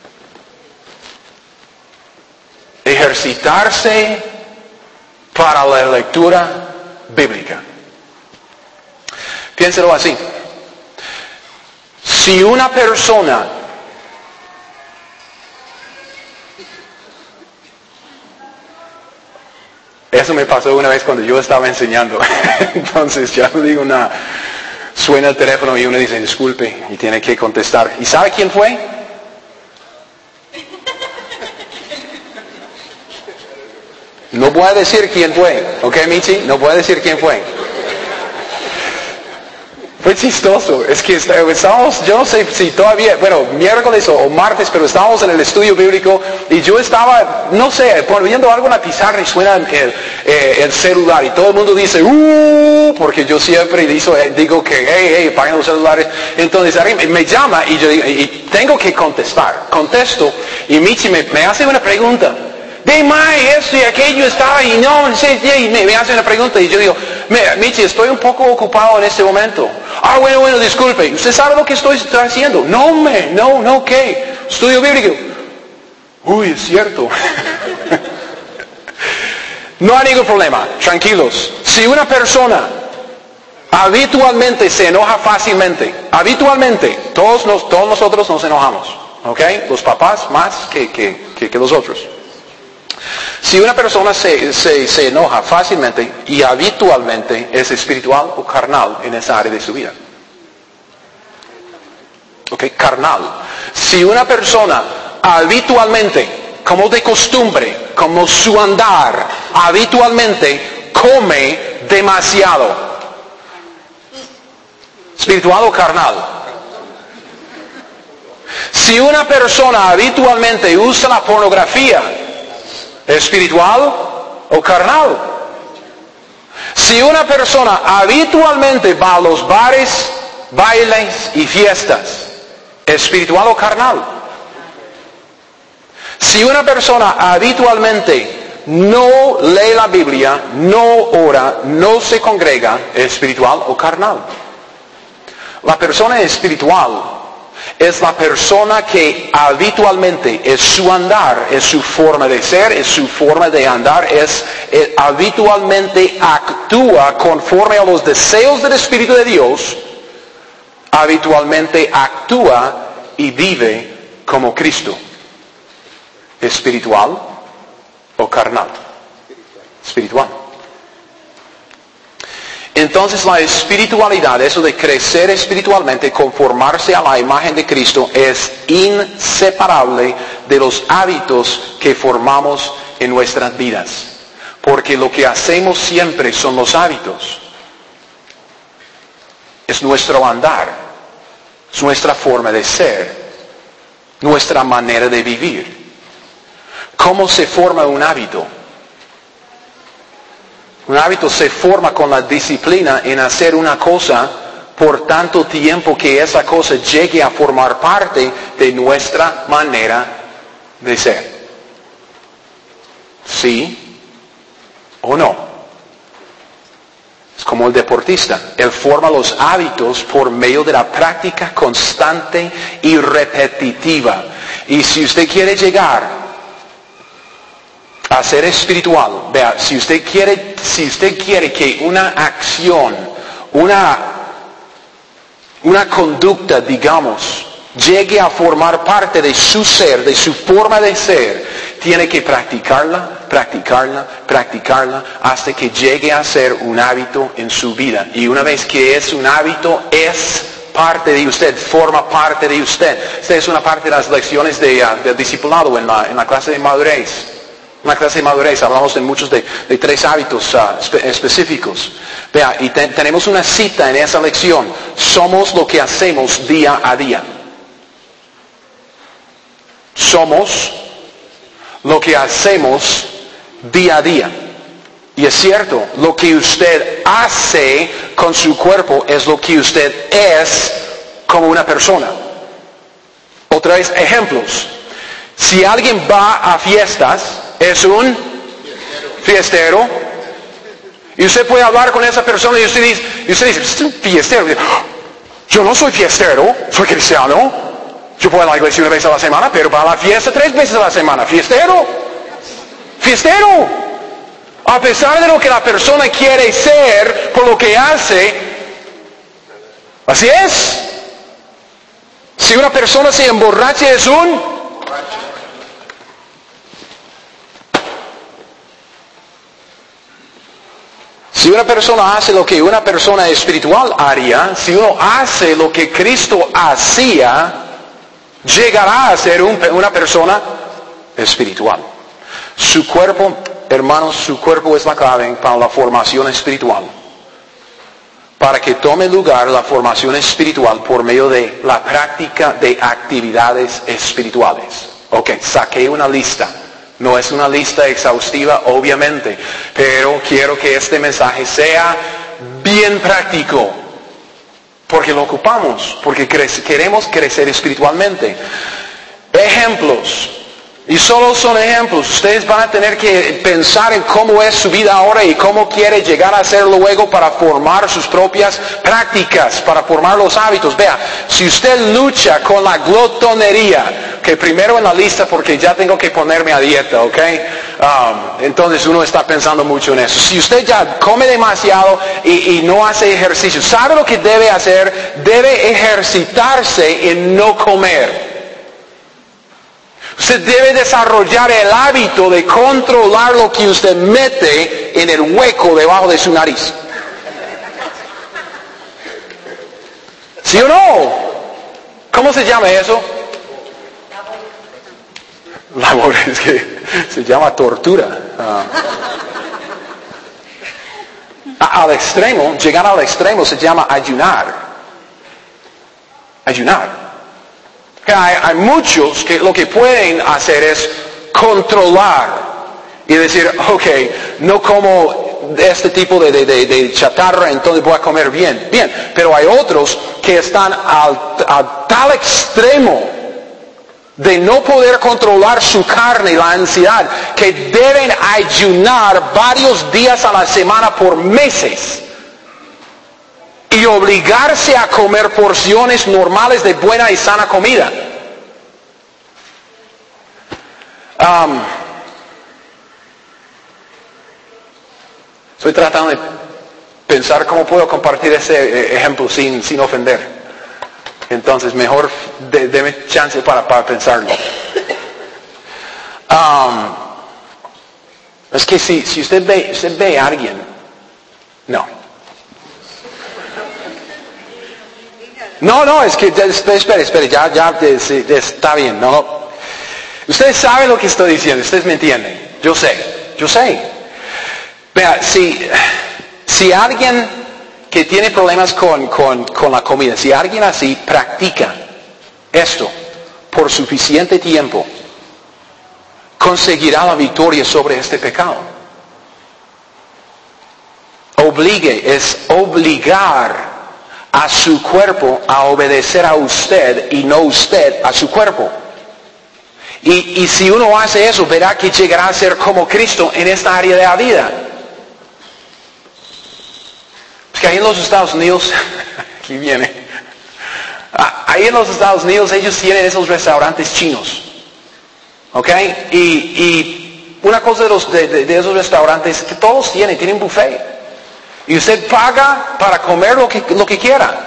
Ejercitarse para la lectura bíblica. Piénselo así. Si una persona eso me pasó una vez cuando yo estaba enseñando. Entonces ya no digo nada. Suena el teléfono y uno dice, disculpe, y tiene que contestar. ¿Y sabe quién fue? No voy a decir quién fue. ¿Ok, Michi? No voy a decir quién fue. Fue chistoso, es que estábamos, yo no sé si todavía, miércoles o martes, pero estábamos en el estudio bíblico y yo estaba, no sé, poniendo algo en la pizarra y suena el celular y todo el mundo dice, porque yo siempre digo que, hey, paguen los celulares. Entonces alguien me llama y yo digo, y tengo que contestar. Contesto y Michi me hace una pregunta. De esto y aquello estaba y no sé, y me hace una pregunta y yo digo, Michi, estoy un poco ocupado en este momento. Bueno, disculpe, ¿usted sabe lo que estoy haciendo? No, ¿qué? Estudio bíblico. Uy, es cierto. No hay ningún problema, tranquilos. Si una persona habitualmente se enoja fácilmente, todos nosotros nos enojamos, ¿ok? Los papás más que los otros. Si una persona se enoja fácilmente y habitualmente, es espiritual o carnal en esa área de su vida. Ok, carnal. Si una persona habitualmente, como de costumbre, como su andar, habitualmente come demasiado. ¿Espiritual o carnal? Si una persona habitualmente usa la pornografía, ¿espiritual o carnal? Si una persona habitualmente va a los bares, bailes y fiestas, ¿espiritual o carnal? Si una persona habitualmente no lee la Biblia, no ora, no se congrega, ¿espiritual o carnal? La persona espiritual es la persona que habitualmente es su andar, es su forma de ser, es su forma de andar, habitualmente actúa conforme a los deseos del Espíritu de Dios, habitualmente actúa y vive como Cristo? ¿Espiritual o carnal? Espiritual. Entonces la espiritualidad, eso de crecer espiritualmente, conformarse a la imagen de Cristo, es inseparable de los hábitos que formamos en nuestras vidas. Porque lo que hacemos siempre son los hábitos. Es nuestro andar, es nuestra forma de ser, nuestra manera de vivir. ¿Cómo se forma un hábito? Un hábito se forma con la disciplina en hacer una cosa por tanto tiempo que esa cosa llegue a formar parte de nuestra manera de ser. ¿Sí o no? Es como el deportista. Él forma los hábitos por medio de la práctica constante y repetitiva. Y si usted quiere llegar a ser espiritual, vea, si usted quiere que una acción, una conducta, digamos, llegue a formar parte de su ser, de su forma de ser, tiene que practicarla, hasta que llegue a ser un hábito en su vida. Y una vez que es un hábito, es parte de usted, forma parte de usted. Esta es una parte de las lecciones del discipulado en la clase de madurez. En la clase de madurez hablamos de muchos de 3 hábitos específicos. Vea, y tenemos una cita en esa lección. Somos lo que hacemos día a día. Somos lo que hacemos día a día. Y es cierto, lo que usted hace con su cuerpo es lo que usted es como una persona. Otra vez, ejemplos. Si alguien va a fiestas, es un fiestero. Y usted puede hablar con esa persona y usted dice, ¿es un fiestero? Yo no soy fiestero, soy cristiano. Yo voy a la iglesia una vez a la semana, pero para la fiesta 3 veces a la semana. ¿Fiestero? ¡Fiestero! A pesar de lo que la persona quiere ser por lo que hace, así es. Si una persona se emborracha es un... Si una persona hace lo que una persona espiritual haría, si uno hace lo que Cristo hacía, llegará a ser una persona espiritual. Su cuerpo, hermanos, su cuerpo es la clave para la formación espiritual. Para que tome lugar la formación espiritual por medio de la práctica de actividades espirituales. Ok, saqué una lista. No es una lista exhaustiva, obviamente, pero quiero que este mensaje sea bien práctico, porque lo ocupamos, porque queremos crecer espiritualmente. Ejemplos, y solo son ejemplos. Ustedes van a tener que pensar en cómo es su vida ahora y cómo quiere llegar a ser luego para formar sus propias prácticas, para formar los hábitos. Vea, si usted lucha con la glotonería, que primero en la lista porque ya tengo que ponerme a dieta, ¿ok? Entonces uno está pensando mucho en eso. Si usted ya come demasiado y no hace ejercicio, ¿sabe lo que debe hacer? Debe ejercitarse en no comer. Usted debe desarrollar el hábito de controlar lo que usted mete en el hueco debajo de su nariz. ¿Sí o no? ¿Cómo se llama eso? Labor, es que se llama tortura. Al extremo, llegar al extremo se llama ayunar. Ayunar. Hay muchos que lo que pueden hacer es controlar y decir, ok, no como este tipo de chatarra, entonces voy a comer bien. Bien, pero hay otros que están al tal extremo de no poder controlar su carne y la ansiedad, que deben ayunar varios días a la semana por meses. Y obligarse a comer porciones normales de buena y sana comida. Estoy tratando de pensar cómo puedo compartir ese ejemplo sin ofender. Entonces mejor deme chance para pensarlo. Es que si usted ve a alguien, no, es que, espere, ya, está bien, no. Ustedes saben lo que estoy diciendo, ustedes me entienden, yo sé. Vea, si alguien que tiene problemas con la comida, si alguien así practica esto por suficiente tiempo, conseguirá la victoria sobre este pecado. Es obligar a su cuerpo a obedecer a usted y no usted a su cuerpo. Y si uno hace eso, verá que llegará a ser como Cristo en esta área de la vida. Es que ahí en los Estados Unidos, aquí viene, ahí en los Estados Unidos ellos tienen esos restaurantes chinos. ¿Ok? Y una cosa de esos restaurantes es que todos tienen buffet. Y usted paga para comer lo que quiera.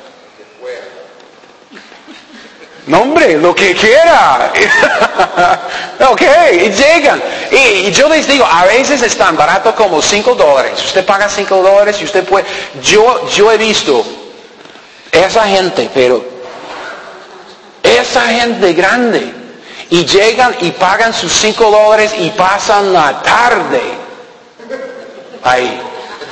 No, hombre, lo que quiera. Ok, y llegan. Y yo les digo, a veces es tan barato como $5. Usted paga $5 y usted puede. Yo he visto esa gente, pero esa gente grande. Y llegan y pagan sus $5 y pasan la tarde ahí.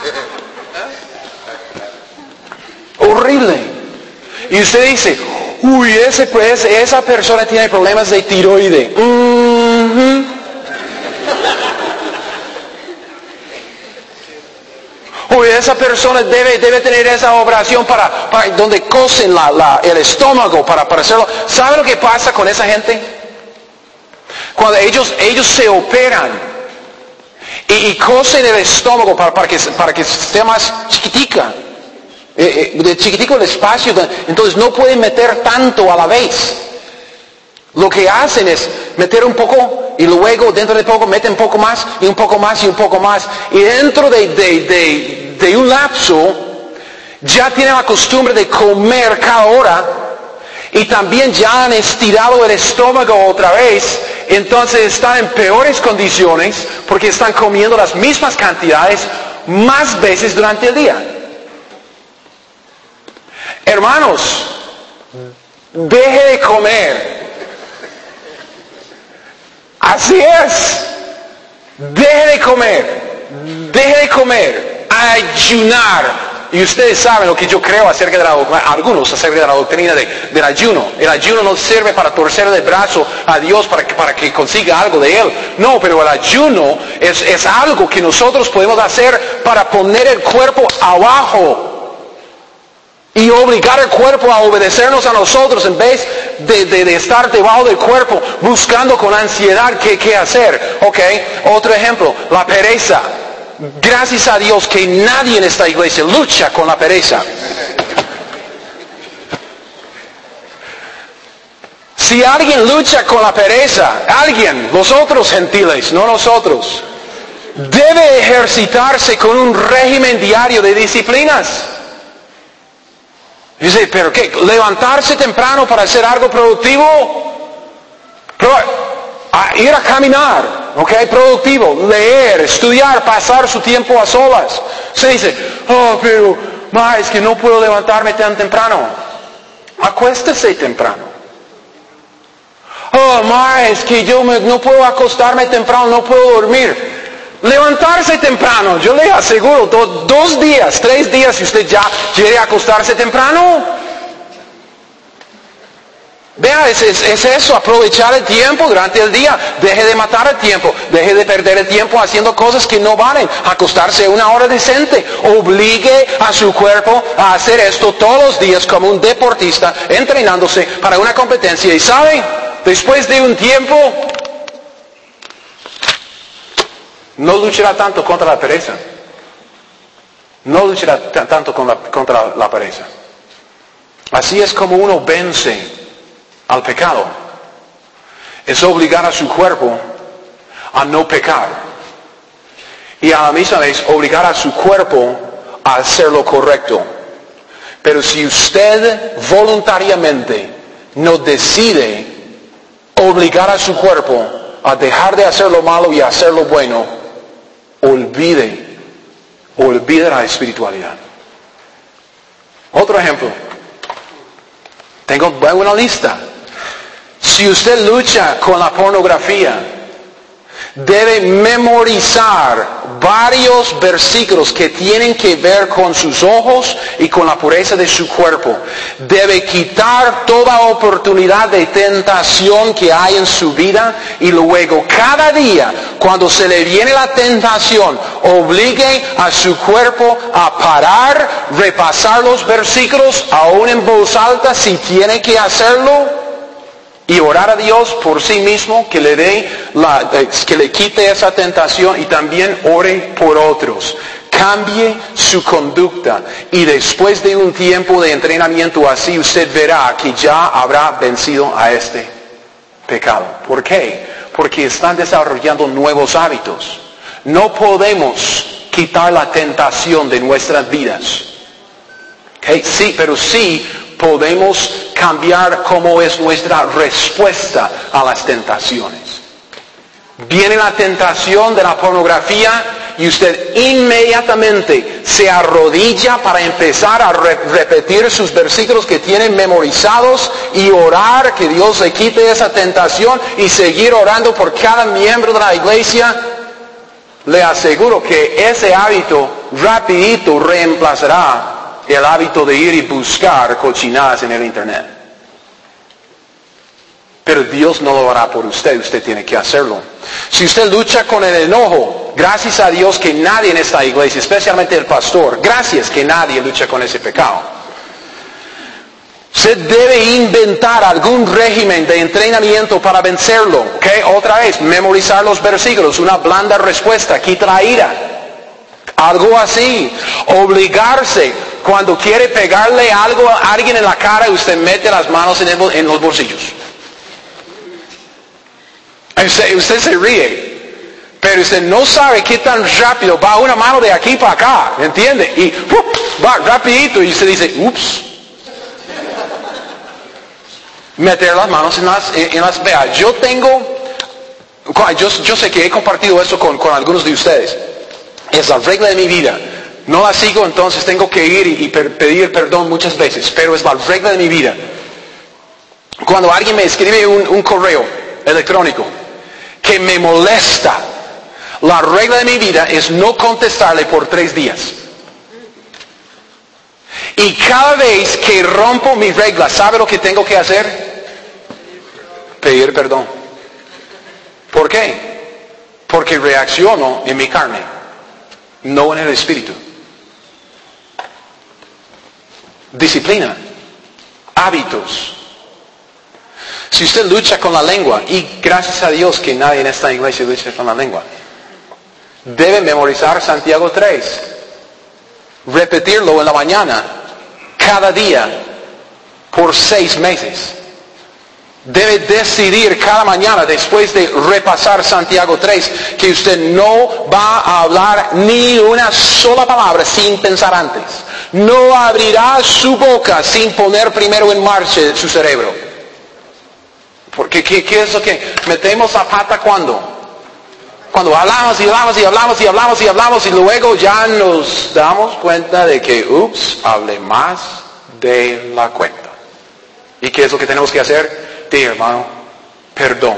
Horrible. Y usted dice, uy, esa persona tiene problemas de tiroide. Uy, esa persona debe tener esa operación para donde cosen el estómago para hacerlo. ¿Sabe lo que pasa con esa gente? Cuando ellos se operan y cosen el estómago para que sea más chiquitica. De chiquitico el espacio, entonces no pueden meter tanto a la vez. Lo que hacen es meter un poco y luego dentro de poco meten un poco más y un poco más y un poco más. Y dentro de un lapso ya tienen la costumbre de comer cada hora y también ya han estirado el estómago otra vez. Entonces están en peores condiciones porque están comiendo las mismas cantidades más veces durante el día. Hermanos, deje de comer. Así es. Deje de comer. Ayunar. Y ustedes saben lo que yo creo acerca de algunos acerca de la doctrina del ayuno. El ayuno no sirve para torcer el brazo a Dios para que consiga algo de Él. No, pero el ayuno es algo que nosotros podemos hacer para poner el cuerpo abajo. Y obligar al cuerpo a obedecernos a nosotros en vez de estar debajo del cuerpo buscando con ansiedad qué hacer. Ok, otro ejemplo, la pereza. Gracias a Dios que nadie en esta iglesia lucha con la pereza. Si alguien lucha con la pereza, los otros gentiles, no nosotros, debe ejercitarse con un régimen diario de disciplinas. Dice, ¿pero qué? ¿Levantarse temprano para hacer algo productivo? Ir a caminar, ¿ok? Productivo, leer, estudiar, pasar su tiempo a solas. Se dice, pero es que no puedo levantarme tan temprano. Acuéstese temprano. Es que yo no puedo acostarme temprano, no puedo dormir. Levantarse temprano, yo le aseguro, 2 días, 3 días, si usted ya quiere acostarse temprano. Vea, es eso, aprovechar el tiempo durante el día. Deje de matar el tiempo, deje de perder el tiempo haciendo cosas que no valen. Acostarse 1 hora decente. Obligue a su cuerpo a hacer esto todos los días como un deportista, entrenándose para una competencia. Y ¿sabe? Después de un tiempo, no luchará tanto contra la pereza. No luchará tanto contra la pereza. Así es como uno vence al pecado. Es obligar a su cuerpo a no pecar. Y a la misma vez obligar a su cuerpo a hacer lo correcto. Pero si usted voluntariamente no decide obligar a su cuerpo a dejar de hacer lo malo y hacer lo bueno, olvide la espiritualidad. Otro ejemplo. Tengo una lista. Si usted lucha con la pornografía, debe memorizar varios versículos que tienen que ver con sus ojos y con la pureza de su cuerpo. Debe quitar toda oportunidad de tentación que hay en su vida y luego cada día, cuando se le viene la tentación, obligue a su cuerpo a parar, repasar los versículos aún en voz alta si tiene que hacerlo. Y orar a Dios por sí mismo que le quite esa tentación y también ore por otros. Cambie su conducta y después de un tiempo de entrenamiento así usted verá que ya habrá vencido a este pecado. ¿Por qué? Porque están desarrollando nuevos hábitos. No podemos quitar la tentación de nuestras vidas. ¿Okay? Sí, pero sí podemos cambiar cómo es nuestra respuesta a las tentaciones. Viene la tentación de la pornografía y usted inmediatamente se arrodilla para empezar a repetir sus versículos que tienen memorizados y orar que Dios le quite esa tentación y seguir orando por cada miembro de la iglesia. Le aseguro que ese hábito rapidito reemplazará el hábito de ir y buscar cochinadas en el internet. Pero Dios no lo hará por usted, usted tiene que hacerlo. Si usted lucha con el enojo, gracias a Dios que nadie en esta iglesia, especialmente el pastor, gracias que nadie lucha con ese pecado. Usted debe inventar algún régimen de entrenamiento para vencerlo. ¿Okay? Otra vez, memorizar los versículos, una blanda respuesta, quita la ira. Algo así. Obligarse. Cuando quiere pegarle algo a alguien en la cara, usted mete las manos en los bolsillos. Usted se ríe, pero usted no sabe qué tan rápido va una mano de aquí para acá, ¿entiende? Y va rapidito y usted dice, ups. Meter las manos en las veas. Yo sé que he compartido esto con algunos de ustedes. Es la regla de mi vida. No la sigo, entonces tengo que ir y pedir perdón muchas veces, pero es la regla de mi vida. Cuando alguien me escribe un correo electrónico que me molesta, la regla de mi vida es no contestarle por 3 días. Y cada vez que rompo mi regla, ¿sabe lo que tengo que hacer? Pedir perdón. ¿Por qué? Porque reacciono en mi carne, no en el espíritu. Disciplina, hábitos. Si usted lucha con la lengua, y gracias a Dios que nadie en esta iglesia lucha con la lengua, debe memorizar Santiago 3, repetirlo en la mañana, cada día, por 6 meses. Debe decidir cada mañana, después de repasar Santiago 3, que usted no va a hablar ni una sola palabra sin pensar antes. No abrirá su boca sin poner primero en marcha su cerebro. Porque ¿qué es lo que metemos la pata cuando? Cuando hablamos y luego ya nos damos cuenta de que, hablé más de la cuenta. ¿Y qué es lo que tenemos que hacer? Hermano, perdón.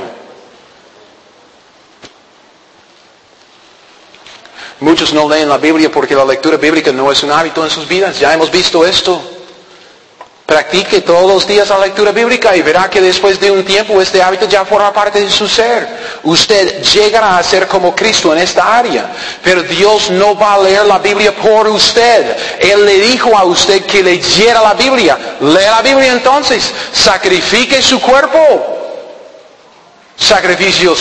Muchos no leen la Biblia porque la lectura bíblica no es un hábito en sus vidas. Ya hemos visto esto. Practique todos los días la lectura bíblica y verá que después de un tiempo este hábito ya forma parte de su ser. Usted llegará a ser como Cristo en esta área. Pero Dios no va a leer la Biblia por usted. Él le dijo a usted que leyera la Biblia. Lea la Biblia entonces. Sacrifique su cuerpo. Sacrificio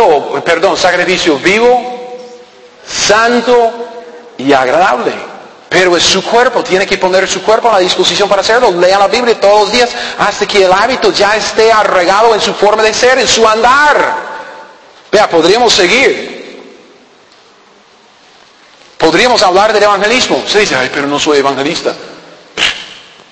vivo, santo y agradable. Pero es su cuerpo, tiene que poner su cuerpo a la disposición para hacerlo. Lea la Biblia todos los días hasta que el hábito ya esté arraigado en su forma de ser, en su andar. Vea, podríamos seguir. Podríamos hablar del evangelismo. Se dice, pero no soy evangelista.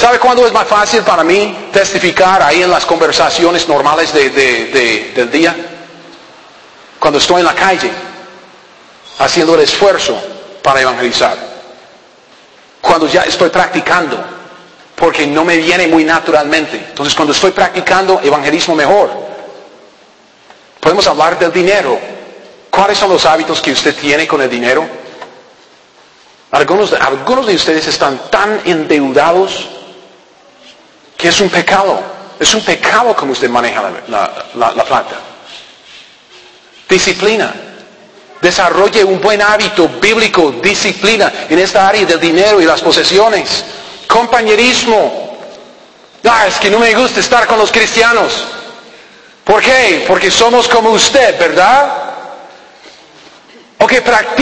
¿Sabe cuándo es más fácil para mí testificar ahí en las conversaciones normales del día? Cuando estoy en la calle, haciendo el esfuerzo para evangelizar. Cuando ya estoy practicando, porque no me viene muy naturalmente. Entonces, cuando estoy practicando evangelismo mejor. Podemos hablar del dinero. ¿Cuáles son los hábitos que usted tiene con el dinero? Algunos de ustedes están tan endeudados que es un pecado. Es un pecado como usted maneja la plata. Disciplina. Desarrolle un buen hábito bíblico, disciplina en esta área del dinero y las posesiones. Compañerismo. Es que no me gusta estar con los cristianos. ¿Por qué? Porque somos como usted, ¿verdad? Ok,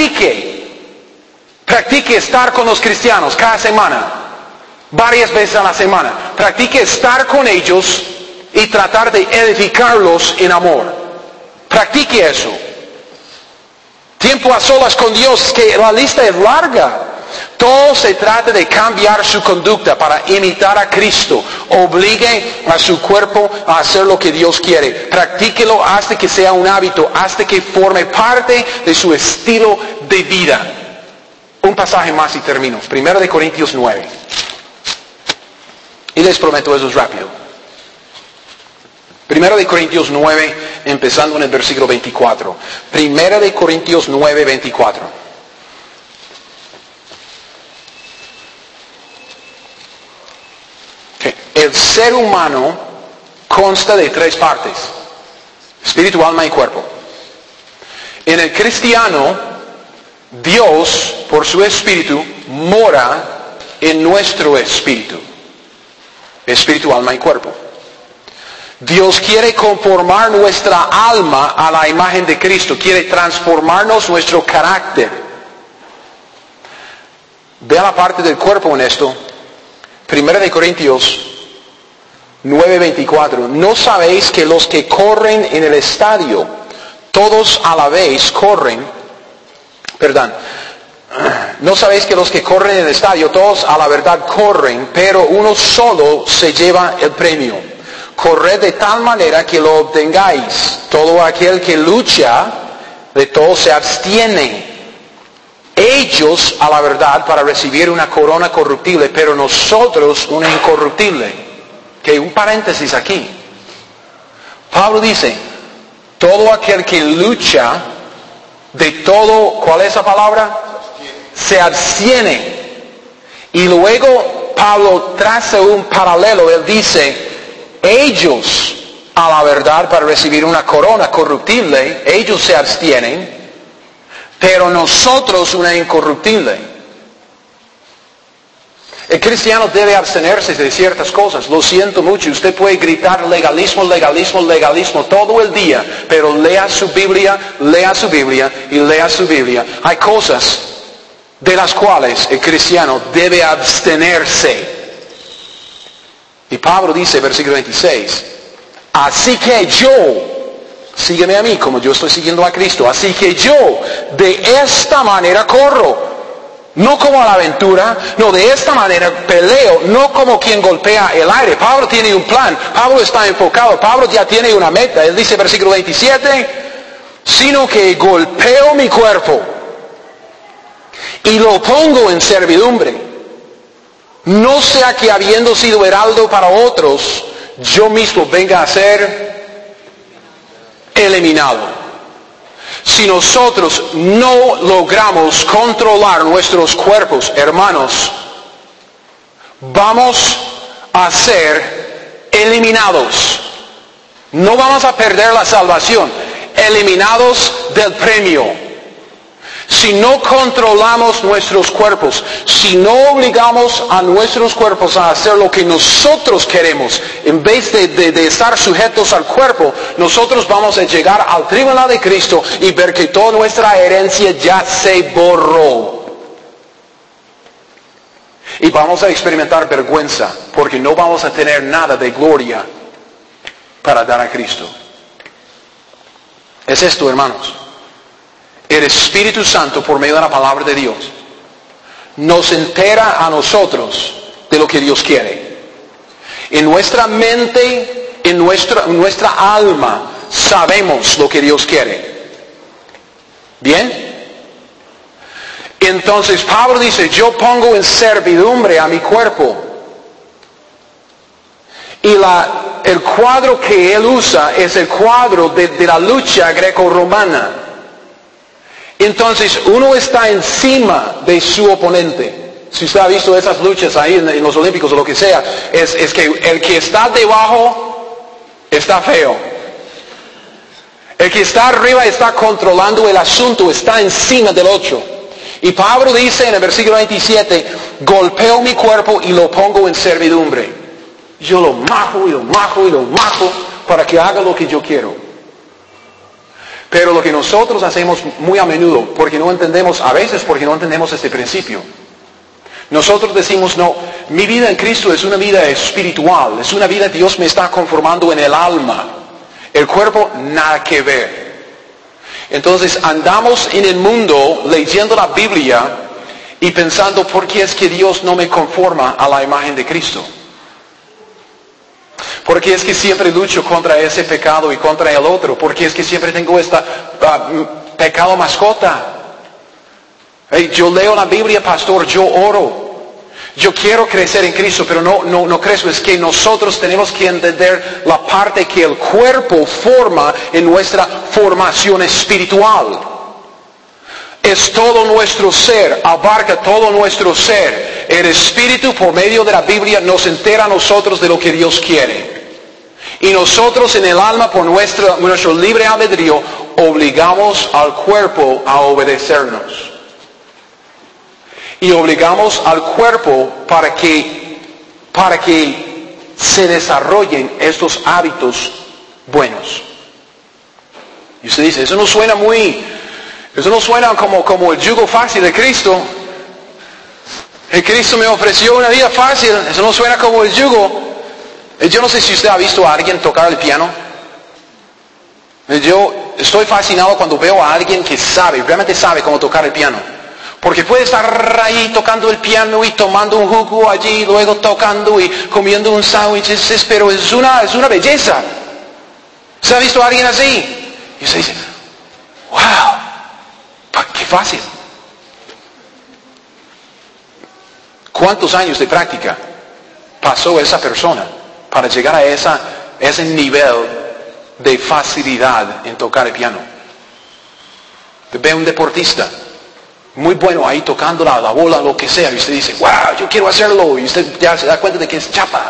practique estar con los cristianos cada semana, varias veces a la semana. Practique estar con ellos y tratar de edificarlos en amor. Practique eso. Tiempo a solas con Dios, que la lista es larga. Todo se trata de cambiar su conducta para imitar a Cristo. Obligue a su cuerpo a hacer lo que Dios quiere. Practíquelo hasta que sea un hábito, hasta que forme parte de su estilo de vida. Un pasaje más y termino. 1 Corintios 9. Y les prometo eso es rápido. 1 Corintios 9, empezando en el versículo 24. 1 Corintios 9, 24. El ser humano consta de 3 partes: espíritu, alma y cuerpo. En el cristiano, Dios, por su espíritu, mora en nuestro espíritu. Espíritu, alma y cuerpo. Dios quiere conformar nuestra alma a la imagen de Cristo. Quiere transformarnos nuestro carácter. Vea la parte del cuerpo en esto. 1 Corintios 9:24. ¿No sabéis que los que corren en el estadio, todos a la vez corren? ¿No sabéis que los que corren en el estadio, todos a la verdad corren, pero uno solo se lleva el premio? Corred de tal manera que lo obtengáis. Todo aquel que lucha, de todo se abstiene. Ellos a la verdad para recibir una corona corruptible, pero nosotros una incorruptible. Que un paréntesis aquí. Pablo dice, todo aquel que lucha, de todo, ¿cuál es la palabra? Se abstiene. Y luego Pablo traza un paralelo. Él dice, ellos a la verdad para recibir una corona corruptible, ellos se abstienen, pero nosotros una incorruptible. El cristiano debe abstenerse de ciertas cosas. Lo siento mucho, usted puede gritar legalismo, legalismo, legalismo todo el día, pero lea su Biblia y lea su Biblia. Hay cosas de las cuales el cristiano debe abstenerse. Y Pablo dice, versículo 26, así que yo, sígueme a mí como yo estoy siguiendo a Cristo, así que yo de esta manera corro. No como a la aventura, no, de esta manera peleo, no como quien golpea el aire. Pablo tiene un plan, Pablo está enfocado, Pablo ya tiene una meta. Él dice, versículo 27, sino que golpeo mi cuerpo y lo pongo en servidumbre. No sea que habiendo sido heraldo para otros, yo mismo venga a ser eliminado. Si nosotros no logramos controlar nuestros cuerpos, hermanos, vamos a ser eliminados. No vamos a perder la salvación, eliminados del premio. Si no controlamos nuestros cuerpos, si no obligamos a nuestros cuerpos a hacer lo que nosotros queremos, en vez de estar sujetos al cuerpo, nosotros vamos a llegar al tribunal de Cristo y ver que toda nuestra herencia ya se borró. Y vamos a experimentar vergüenza, porque no vamos a tener nada de gloria para dar a Cristo. Es esto, hermanos. El Espíritu Santo, por medio de la palabra de Dios, nos entera a nosotros de lo que Dios quiere. En nuestra mente, en nuestra alma, sabemos lo que Dios quiere. ¿Bien? Entonces Pablo dice, yo pongo en servidumbre a mi cuerpo. Y el cuadro que él usa es el cuadro de la lucha greco-romana. Entonces uno está encima de su oponente. Si usted ha visto esas luchas ahí en los Olímpicos o lo que sea, es que el que está debajo está feo. El que está arriba está controlando el asunto, está encima del otro. Y Pablo dice en el versículo 27, golpeo mi cuerpo y lo pongo en servidumbre. Yo lo majo y lo majo y lo majo para que haga lo que yo quiero. Pero lo que nosotros hacemos muy a menudo, porque no entendemos, a veces porque no entendemos este principio. Nosotros decimos, no, mi vida en Cristo es una vida espiritual, es una vida que Dios me está conformando en el alma. El cuerpo, nada que ver. Entonces andamos en el mundo leyendo la Biblia y pensando, ¿por qué es que Dios no me conforma a la imagen de Cristo? Porque es que siempre lucho contra ese pecado y contra el otro. Porque es que siempre tengo este pecado mascota. Yo leo la Biblia, pastor, yo oro. Yo quiero crecer en Cristo, pero no crezco. Es que nosotros tenemos que entender la parte que el cuerpo forma en nuestra formación espiritual. Es todo nuestro ser, abarca todo nuestro ser. El Espíritu, por medio de la Biblia, nos entera a nosotros de lo que Dios quiere. Y nosotros en el alma, por nuestro libre albedrío, obligamos al cuerpo a obedecernos. Y obligamos al cuerpo para que se desarrollen estos hábitos buenos. Y usted dice, eso no suena como el yugo fácil de Cristo. El Cristo me ofreció una vida fácil. Eso no suena como el yugo. Yo no sé si usted ha visto a alguien tocar el piano. Yo estoy fascinado cuando veo a alguien que realmente sabe cómo tocar el piano. Porque puede estar ahí tocando el piano y tomando un jugo allí, luego tocando y comiendo un sándwich. Pero es una belleza. ¿Se ha visto a alguien así? Y usted dice, wow, qué fácil. ¿Cuántos años de práctica pasó esa persona para llegar a ese nivel de facilidad en tocar el piano? Ve un deportista muy bueno ahí tocando la bola, lo que sea, y usted dice, wow, yo quiero hacerlo, y usted ya se da cuenta de que es chapa.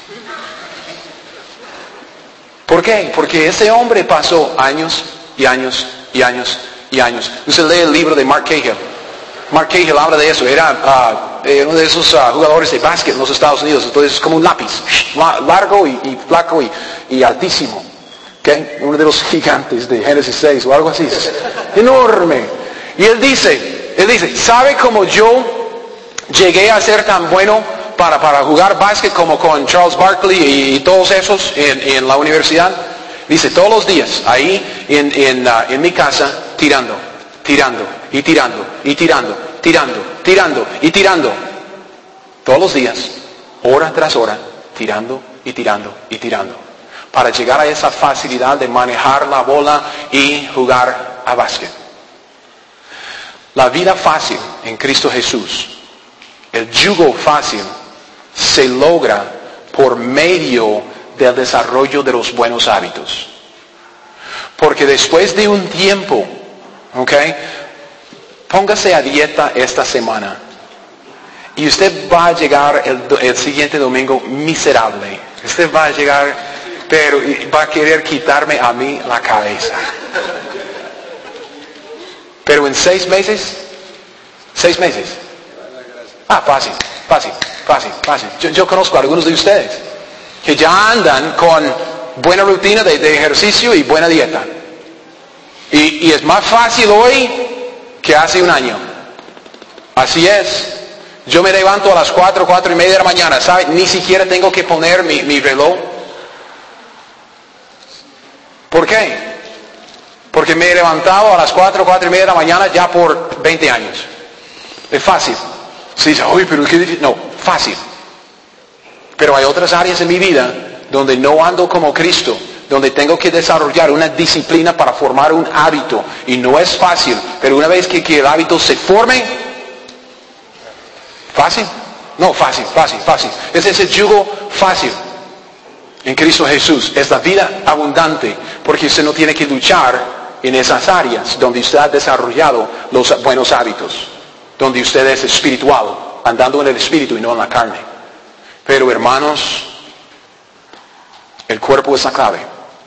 ¿Por qué? Porque ese hombre pasó años y años y años y años. Usted lee el libro de Mark Cahill. Mark Cahill habla de eso. Era uno de esos jugadores de básquet en los Estados Unidos. Entonces es como un lápiz, largo y flaco y altísimo. ¿Okay? Uno de los gigantes de Génesis 6 o algo así. Enorme. Y él dice, ¿sabe cómo yo llegué a ser tan bueno para jugar básquet como con Charles Barkley y todos esos en la universidad? Dice, todos los días, ahí en mi casa, tirando y tirando y tirando, tirando y tirando. Todos los días, hora tras hora, tirando y tirando y tirando. Para llegar a esa facilidad de manejar la bola y jugar a básquet. La vida fácil en Cristo Jesús, el yugo fácil, se logra por medio del desarrollo de los buenos hábitos. Porque después de un tiempo, póngase a dieta esta semana y usted va a llegar el siguiente domingo miserable. Usted va a llegar, pero va a querer quitarme a mí la cabeza. Pero en 6 meses, fácil. Yo conozco a algunos de ustedes que ya andan con buena rutina de ejercicio y buena dieta. Y es más fácil hoy que hace un año. Así es. Yo me levanto a las 4:30 de la mañana, ¿sabe? Ni siquiera tengo que poner mi reloj. ¿Por qué? Porque me he levantado a las 4:30 de la mañana ya por 20 años. Es fácil. Se dice, uy, pero qué difícil. No, fácil. Pero hay otras áreas en mi vida donde no ando como Cristo, donde tengo que desarrollar una disciplina para formar un hábito. Y no es fácil, pero una vez que el hábito se forme, ¿fácil? No, fácil. Es ese yugo fácil en Cristo Jesús. Es la vida abundante, porque usted no tiene que luchar en esas áreas donde usted ha desarrollado los buenos hábitos, donde usted es espiritual, andando en el espíritu y no en la carne. Pero hermanos, el cuerpo es la clave.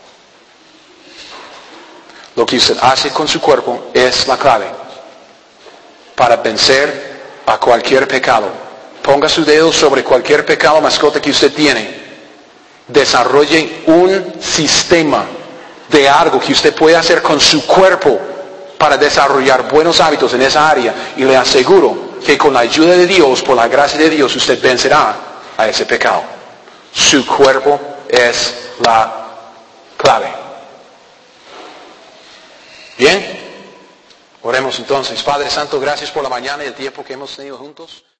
Lo que usted hace con su cuerpo es la clave para vencer a cualquier pecado. Ponga su dedo sobre cualquier pecado mascota que usted tiene. Desarrolle un sistema de algo que usted puede hacer con su cuerpo para desarrollar buenos hábitos en esa área. Y le aseguro que con la ayuda de Dios, por la gracia de Dios, usted vencerá a ese pecado. Su cuerpo es la clave. Bien, oremos entonces. Padre Santo, gracias por la mañana y el tiempo que hemos tenido juntos.